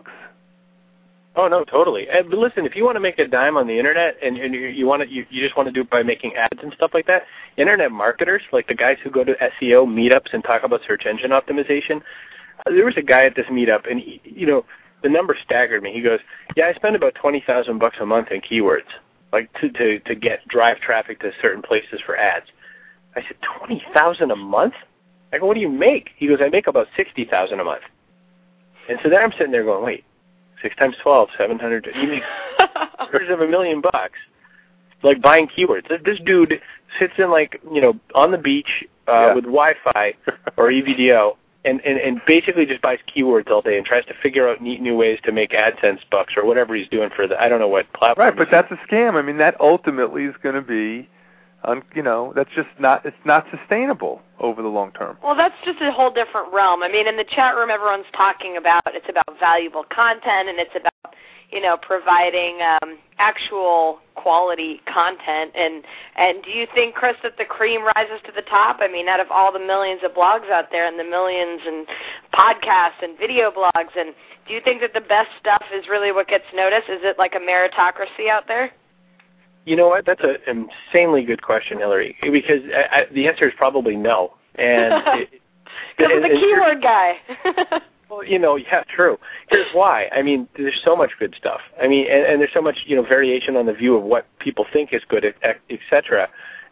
Oh no, totally. But listen, if you want to make a dime on the internet and you just want to do it by making ads and stuff like that, internet marketers, like the guys who go to SEO meetups and talk about search engine optimization, there was a guy at this meetup, and the number staggered me. He goes, "Yeah, I spend about $20,000 a month in keywords, like to drive traffic to certain places for ads." I said, $20,000 a month? I go, "What do you make?" He goes, "I make about $60,000 a month." And so then I'm sitting there going, wait, 6 times 12, 700. You make $250,000, like buying keywords. This dude sits in on the beach with Wi-Fi or EVDO and basically just buys keywords all day and tries to figure out neat new ways to make AdSense bucks or whatever he's doing for I don't know what platform. Right, but that's a scam. I mean, that ultimately is going to be, that's just it's not sustainable over the long term. Well, that's just a whole different realm. I mean, in the chat room, everyone's talking about it's about valuable content and it's about, providing actual quality content. And do you think, Chris, that the cream rises to the top? I mean, out of all the millions of blogs out there and the millions and podcasts and video blogs, and do you think that the best stuff is really what gets noticed? Is it like a meritocracy out there? You know what? That's an insanely good question, Hillary, because the answer is probably no. And because of the keyword guy. Well, yeah, true. Here's why. I mean, there's so much good stuff. I mean, and there's so much, variation on the view of what people think is good, et cetera.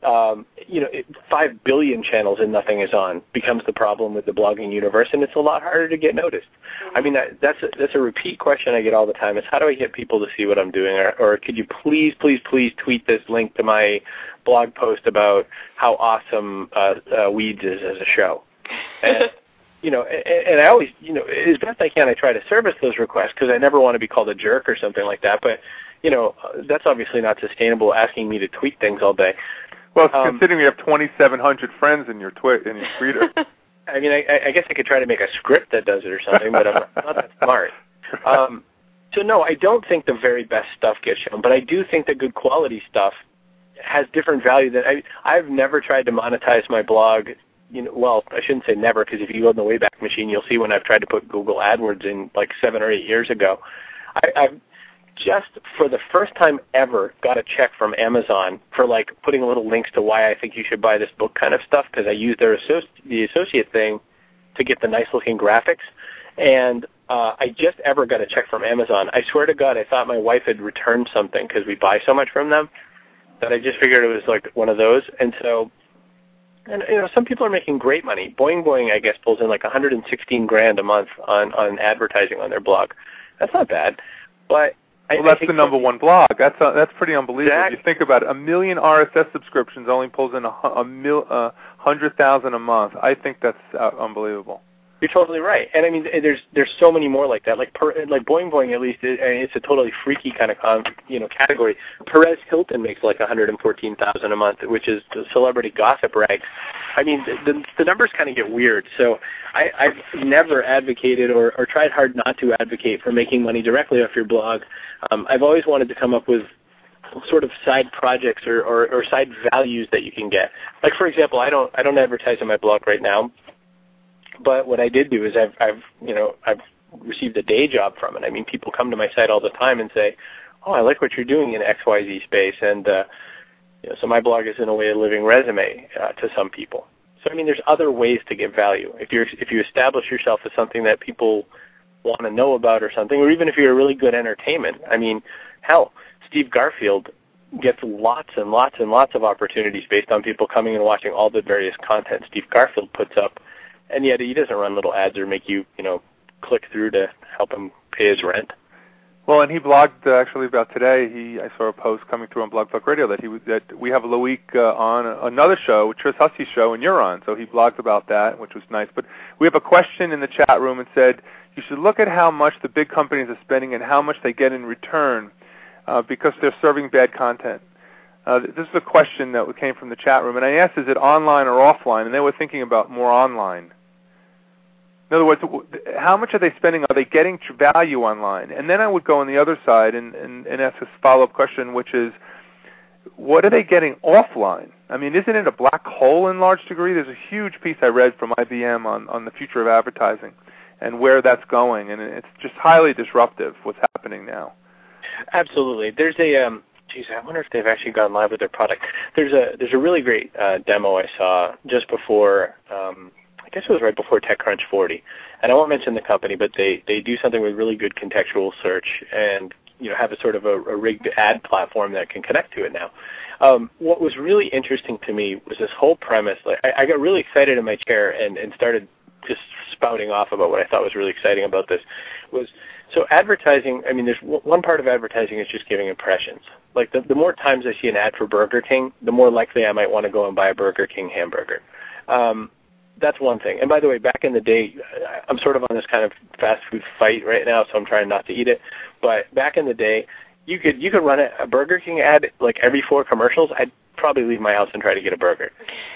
5 billion channels and nothing is on becomes the problem with the blogging universe, and it's a lot harder to get noticed. I mean, that's a repeat question I get all the time is how do I get people to see what I'm doing, or could you please tweet this link to my blog post about how awesome Weeds is as a show. And, and I always, as best I can, I try to service those requests because I never want to be called a jerk or something like that. But, that's obviously not sustainable, asking me to tweet things all day. Well, considering you have 2,700 friends in your Twitter. I mean, I guess I could try to make a script that does it or something, but I'm not that smart. So, no, I don't think the very best stuff gets shown, but I do think that good quality stuff has different value. I've never tried to monetize my blog. Well, I shouldn't say never, because if you go in the Wayback Machine, you'll see when I've tried to put Google AdWords in 7 or 8 years ago. I've just, for the first time ever, got a check from Amazon for putting little links to why I think you should buy this book kind of stuff, because I used the associate thing to get the nice looking graphics. And I just ever got a check from Amazon. I swear to God, I thought my wife had returned something because we buy so much from them that I just figured it was like one of those. And so, and some people are making great money. Boing, I guess, pulls in like $116,000 a month on advertising on their blog. That's not bad, but that's the number one blog. That's pretty unbelievable. Exactly. You think about it, 1 million RSS subscriptions only pulls in 100,000 a month. I think that's unbelievable. You're totally right, and I mean, there's so many more like that. Like Boing, at least it's a totally freaky kind of category. Perez Hilton makes like $114,000 a month, which is the celebrity gossip rag. I mean, the numbers kind of get weird. So I've never advocated or tried hard not to advocate for making money directly off your blog. I've always wanted to come up with sort of side projects or side values that you can get. Like, for example, I don't advertise on my blog right now. But what I did do is I've received a day job from it. I mean, people come to my site all the time and say, "Oh, I like what you're doing in XYZ space," and so my blog is in a way a living resume to some people. So I mean, there's other ways to get value. If you establish yourself as something that people want to know about or something, or even if you're a really good entertainment. I mean, hell, Steve Garfield gets lots and lots and lots of opportunities based on people coming and watching all the various content Steve Garfield puts up. And yet he doesn't run little ads or make you, click through to help him pay his rent. Well, and he blogged actually about today. I saw a post coming through on Blog Talk Radio that we have Loic on another show, Tris Hussey's show, and you're on. So he blogged about that, which was nice. But we have a question in the chat room and said you should look at how much the big companies are spending and how much they get in return because they're serving bad content. This is a question that came from the chat room, and I asked, is it online or offline? And they were thinking about more online. In other words, how much are they spending? Are they getting value online? And then I would go on the other side and ask this follow-up question, which is, what are they getting offline? I mean, isn't it a black hole in large degree? There's a huge piece I read from IBM on the future of advertising and where that's going, and it's just highly disruptive what's happening now. Absolutely. There's a I wonder if they've actually gone live with their product. There's a really great demo I saw just before, I guess it was right before TechCrunch 40. And I won't mention the company, but they do something with really good contextual search and have a sort of a rigged ad platform that can connect to it now. What was really interesting to me was this whole premise. Like, I got really excited in my chair and started just spouting off about what I thought was really exciting about this. So advertising, I mean, there's one part of advertising is just giving impressions. Like the more times I see an ad for Burger King, the more likely I might want to go and buy a Burger King hamburger. That's one thing. And by the way, back in the day, I'm sort of on this kind of fast food fight right now, so I'm trying not to eat it. But back in the day, you could run a Burger King ad like every 4 commercials. I'd probably leave my house and try to get a burger.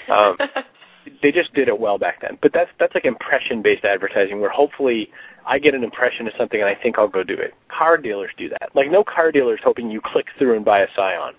They just did it well back then. But that's like impression-based advertising where hopefully I get an impression of something and I think I'll go do it. Car dealers do that. Like no car dealer is hoping you click through and buy a Scion.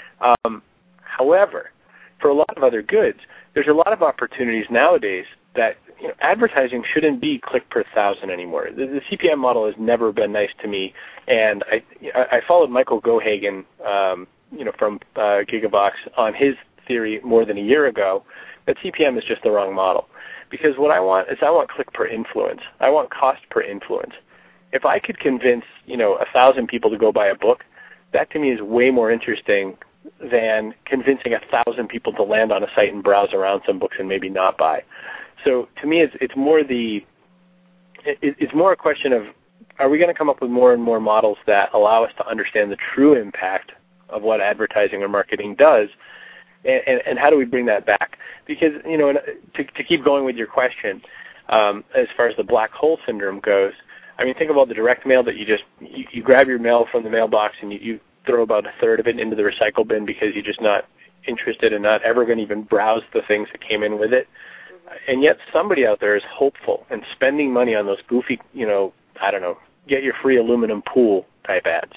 However, for a lot of other goods, there's a lot of opportunities nowadays that advertising shouldn't be click per 1,000 anymore. The CPM model has never been nice to me, and I followed Michael Gohagan, from Gigavox on his theory more than a year ago that CPM is just the wrong model. Because what I want is click per influence. I want cost per influence. If I could convince 1,000 people to go buy a book, that to me is way more interesting than convincing 1,000 people to land on a site and browse around some books and maybe not buy. So to me, it's more a question of, are we going to come up with more and more models that allow us to understand the true impact of what advertising or marketing does, and how do we bring that back? Because to keep going with your question, as far as the black hole syndrome goes, I mean, think about the direct mail that you grab your mail from the mailbox and you throw about a third of it into the recycle bin because you're just not interested and not ever going to even browse the things that came in with it. And yet somebody out there is hopeful and spending money on those goofy, get your free aluminum pool type ads.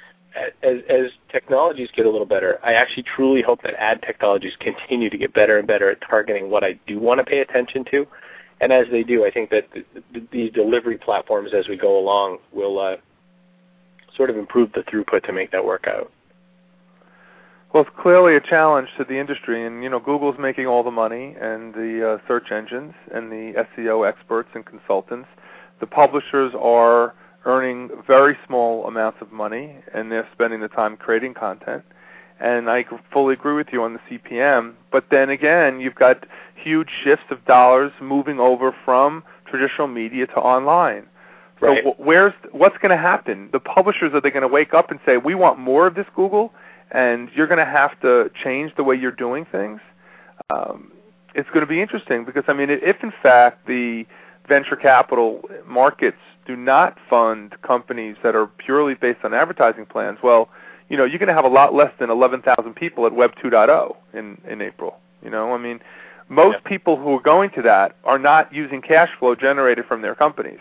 As technologies get a little better, I actually truly hope that ad technologies continue to get better and better at targeting what I do want to pay attention to. And as they do, I think that these delivery platforms as we go along will sort of improve the throughput to make that work out. Well, it's clearly a challenge to the industry, and Google's making all the money, and the search engines, and the SEO experts and consultants. The publishers are earning very small amounts of money, and they're spending the time creating content. And I fully agree with you on the CPM. But then again, you've got huge shifts of dollars moving over from traditional media to online. Right. So what's going to happen? The publishers, are they going to wake up and say, we want more of this, Google, and you're going to have to change the way you're doing things? It's going to be interesting because, I mean, if in fact the venture capital markets do not fund companies that are purely based on advertising plans, well, you're going to have a lot less than 11,000 people at Web 2.0 in April. I mean, most people who are going to that are not using cash flow generated from their companies.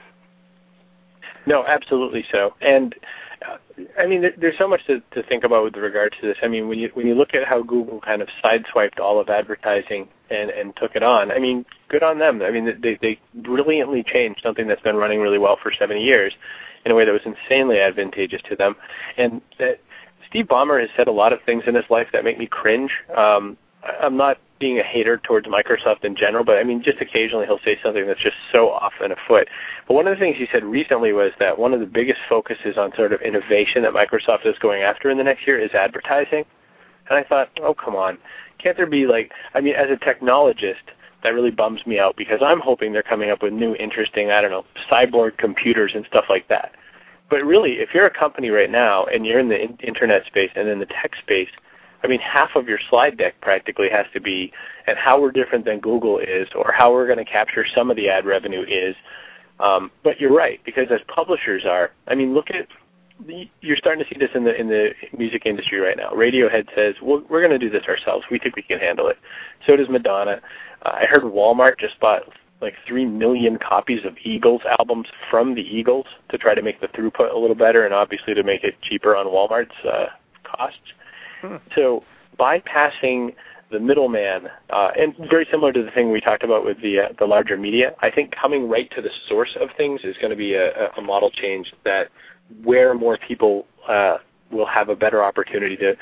No, absolutely so. And I mean, there's so much to think about with regard to this. I mean, when you look at how Google kind of sideswiped all of advertising and took it on, I mean, good on them. I mean, they brilliantly changed something that's been running really well for 7 years in a way that was insanely advantageous to them. And Steve Ballmer has said a lot of things in his life that make me cringe. I'm not being a hater towards Microsoft in general, but I mean, just occasionally he'll say something that's just so off and afoot. But one of the things he said recently was that one of the biggest focuses on sort of innovation that Microsoft is going after in the next year is advertising. And I thought, oh, come on. Can't there be as a technologist, that really bums me out because I'm hoping they're coming up with new, interesting, cyborg computers and stuff like that. But really, if you're a company right now and you're in the internet space and in the tech space, I mean, half of your slide deck practically has to be at how we're different than Google is or how we're going to capture some of the ad revenue is. But you're right, because as publishers are, I mean, you're starting to see this in the music industry right now. Radiohead says, well, we're going to do this ourselves. We think we can handle it. So does Madonna. I heard Walmart just bought 3 million copies of Eagles albums from the Eagles to try to make the throughput a little better and obviously to make it cheaper on Walmart's costs. So bypassing the middleman, and very similar to the thing we talked about with the larger media, I think coming right to the source of things is going to be a model change that where more people will have a better opportunity to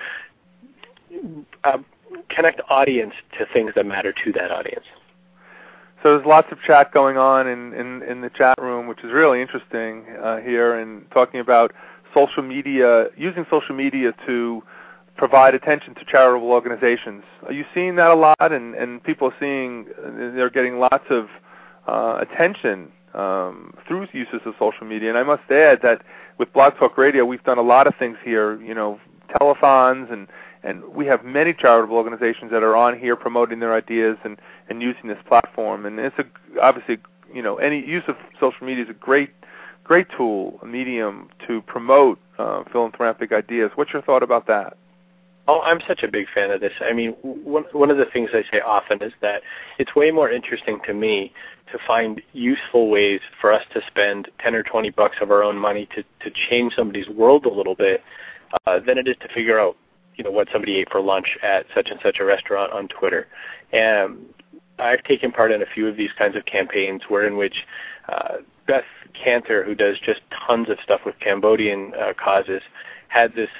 connect audience to things that matter to that audience. So there's lots of chat going on in the chat room, which is really interesting here, and talking about social media, using social media to provide attention to charitable organizations. Are you seeing that a lot? And people are seeing they're getting lots of attention through uses of social media. And I must add that with Blog Talk Radio, we've done a lot of things here, telethons, and we have many charitable organizations that are on here promoting their ideas and using this platform. And it's obviously, any use of social media is a great tool, a medium to promote philanthropic ideas. What's your thought about that? Oh, I'm such a big fan of this. I mean, one of the things I say often is that it's way more interesting to me to find useful ways for us to spend $10 or $20 of our own money to change somebody's world a little bit than it is to figure out, what somebody ate for lunch at such and such a restaurant on Twitter. And I've taken part in a few of these kinds of campaigns in which Beth Cantor, who does just tons of stuff with Cambodian causes, had this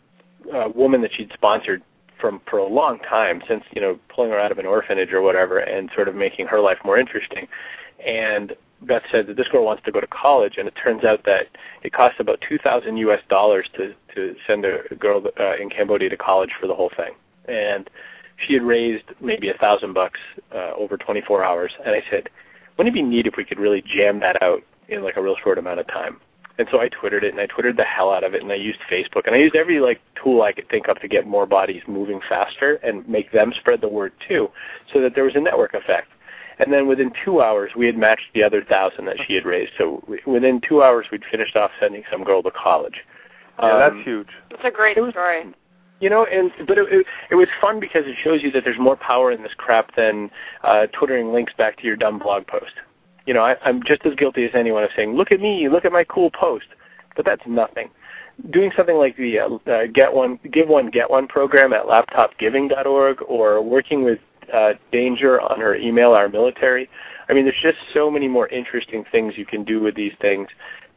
woman that she'd sponsored for a long time, since pulling her out of an orphanage or whatever, and sort of making her life more interesting. And Beth said that this girl wants to go to college, and it turns out that it costs about $2,000 US to send a girl in Cambodia to college for the whole thing. And she had raised maybe $1,000 over 24 hours. And I said, wouldn't it be neat if we could really jam that out in a real short amount of time? And so I Twittered it, and I Twittered the hell out of it, and I used Facebook, and I used every tool I could think of to get more bodies moving faster and make them spread the word too, so that there was a network effect. And then within 2 hours, we had matched the other 1,000 that she had raised. So within 2 hours, we'd finished off sending some girl to college. Yeah, that's huge. It's a great story. But it was fun because it shows you that there's more power in this crap than twittering links back to your dumb blog post. I'm just as guilty as anyone of saying, look at me, look at my cool post. But that's nothing. Doing something like the Give One, Get One program at laptopgiving.org, or working with Danger on her Email Our Military. I mean, there's just so many more interesting things you can do with these things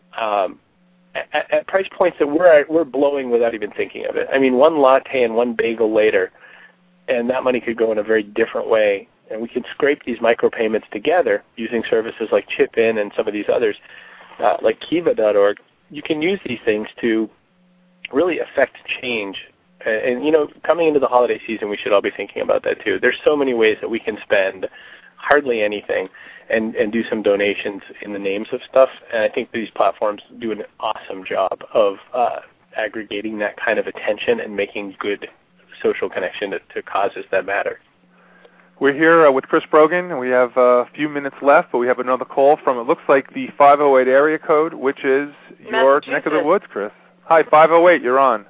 at price points that we're blowing without even thinking of it. I mean, one latte and one bagel later, and that money could go in a very different way and we can scrape these micropayments together using services like Chip-In and some of these others, like Kiva.org. You can use these things to really affect change. And, coming into the holiday season, we should all be thinking about that, too. There's so many ways that we can spend hardly anything and do some donations in the names of stuff. And I think these platforms do an awesome job of aggregating that kind of attention and making good social connection to causes that matter. We're here with Chris Brogan, and we have a few minutes left, but we have another call from, it looks like, the 508 area code, which is your neck of the woods, Chris. Hi, 508, you're on.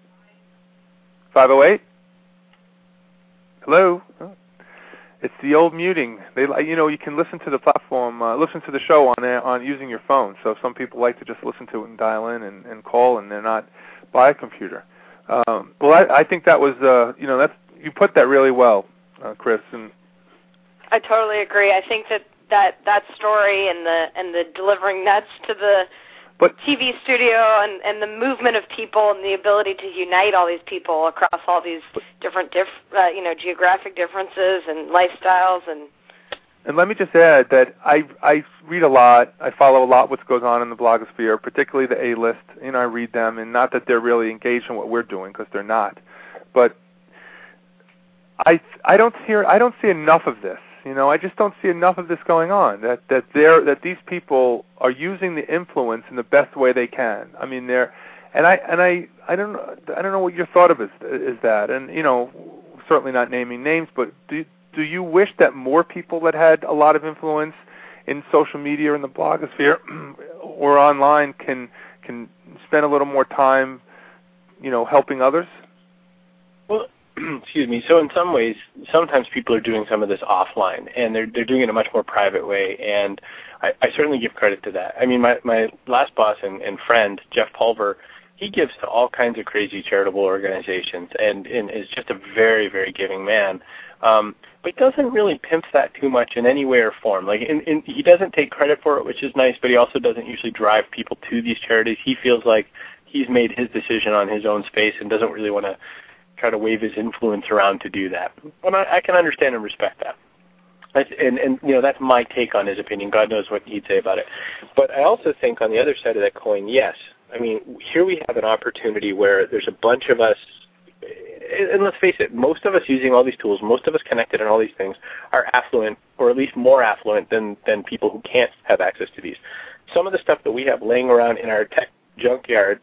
508? Hello? Oh. It's the old muting. You can listen to the platform, listen to the show on using your phone. So some people like to just listen to it and dial in and call, and they're not by a computer. I think that was, you put that really well, Chris. And I totally agree. I think that story and the delivering nuts to the TV studio and the movement of people and the ability to unite all these people across all these different geographic differences and lifestyles. And let me just add that I read a lot. I follow a lot what goes on in the blogosphere, particularly the A-list. I read them, and not that they're really engaged in what we're doing, because they're not. But I don't see enough of this. I just don't see enough of this going on. That these people are using the influence in the best way they can. I mean, I don't know what your thought of is that. And certainly not naming names, but do you wish that more people that had a lot of influence in social media, in the blogosphere, or online can spend a little more time, helping others? Well, excuse me. So in some ways, sometimes people are doing some of this offline, and they're doing it in a much more private way, and I certainly give credit to that. I mean, my last boss and friend, Jeff Pulver, he gives to all kinds of crazy charitable organizations and is just a very, very giving man. But he doesn't really pimp that too much in any way or form. Like, he doesn't take credit for it, which is nice, but he also doesn't usually drive people to these charities. He feels like he's made his decision on his own space and doesn't really want to try to wave his influence around to do that. And I can understand and respect that. And that's my take on his opinion. God knows what he'd say about it. But I also think on the other side of that coin, yes. I mean, here we have an opportunity where there's a bunch of us, and let's face it, most of us using all these tools, most of us connected in all these things are affluent, or at least more affluent than people who can't have access to these. Some of the stuff that we have laying around in our tech junkyard,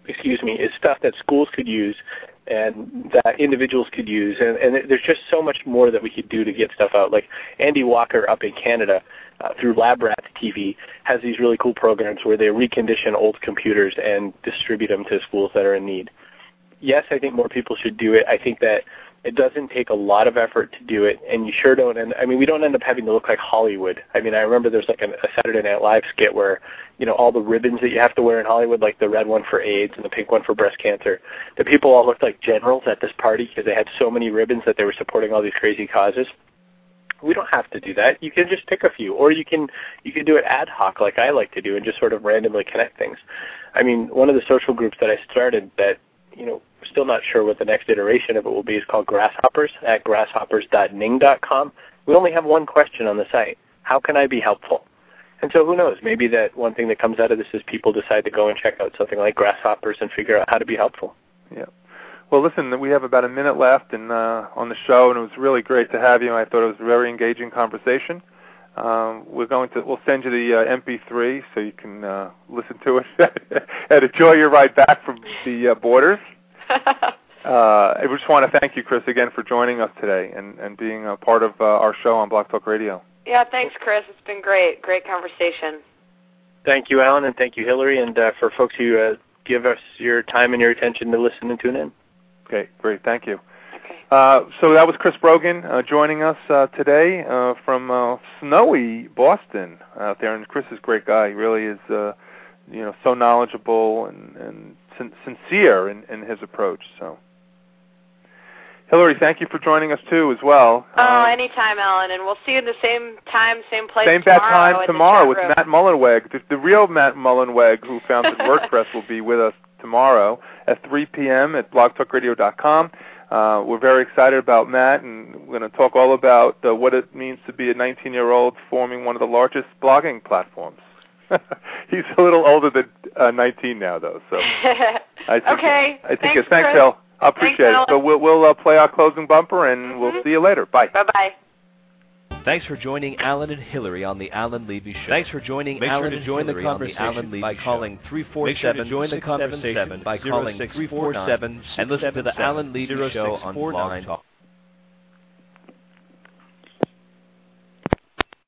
is stuff that schools could use and that individuals could use, and there's just so much more that we could do to get stuff out. Like Andy Walker up in Canada, through LabRat TV, has these really cool programs where they recondition old computers and distribute them to schools that are in need. Yes, I think more people should do it. I think that it doesn't take a lot of effort to do it, and you sure don't. And I mean, we don't end up having to look like Hollywood. I mean, I remember there's like a Saturday Night Live skit where, all the ribbons that you have to wear in Hollywood, like the red one for AIDS and the pink one for breast cancer, the people all looked like generals at this party because they had so many ribbons that they were supporting all these crazy causes. We don't have to do that. You can just pick a few, or you can do it ad hoc like I like to do and just sort of randomly connect things. I mean, one of the social groups that I started that, still not sure what the next iteration of it will be, is called Grasshoppers at grasshoppers.ning.com. We only have one question on the site: how can I be helpful? And so who knows, maybe that one thing that comes out of this is people decide to go and check out something like Grasshoppers and figure out how to be helpful. Yeah. Well, listen, we have about a minute left on the show, and it was really great to have you. I thought it was a very engaging conversation. We'll send you the MP3 so you can listen to it and enjoy your ride back from the borders. I just want to thank you, Chris, again for joining us today and being a part of our show on Blog Talk Radio. Yeah, thanks, Chris. It's been great. Great conversation. Thank you, Alan, and thank you, Hillary, and for folks who give us your time and your attention to listen and tune in. Okay, great. Thank you. So that was Chris Brogan joining us today from snowy Boston out there. And Chris is a great guy. He really is, so knowledgeable and sincere in his approach. So, Hillary, thank you for joining us too as well. Anytime, Alan. And we'll see you at the same time, same place tomorrow. Same bad time tomorrow with Matt Mullenweg. The real Matt Mullenweg, who founded WordPress, will be with us tomorrow at 3 p.m. at blogtalkradio.com. We're very excited about Matt, and we're going to talk all about what it means to be a 19-year-old forming one of the largest blogging platforms. He's a little older than 19 now, though. So I think, okay. Thanks, Phil. I appreciate it. So we'll play our closing bumper, and we'll see you later. Bye. Bye-bye. Thanks for joining Alan and Hillary on the Alan Levy Show. Thanks for joining Alan and Hillary on the Alan Levy Show by calling 347-677 by calling 347 and listen to the Alan Levy Show on Blog Talk.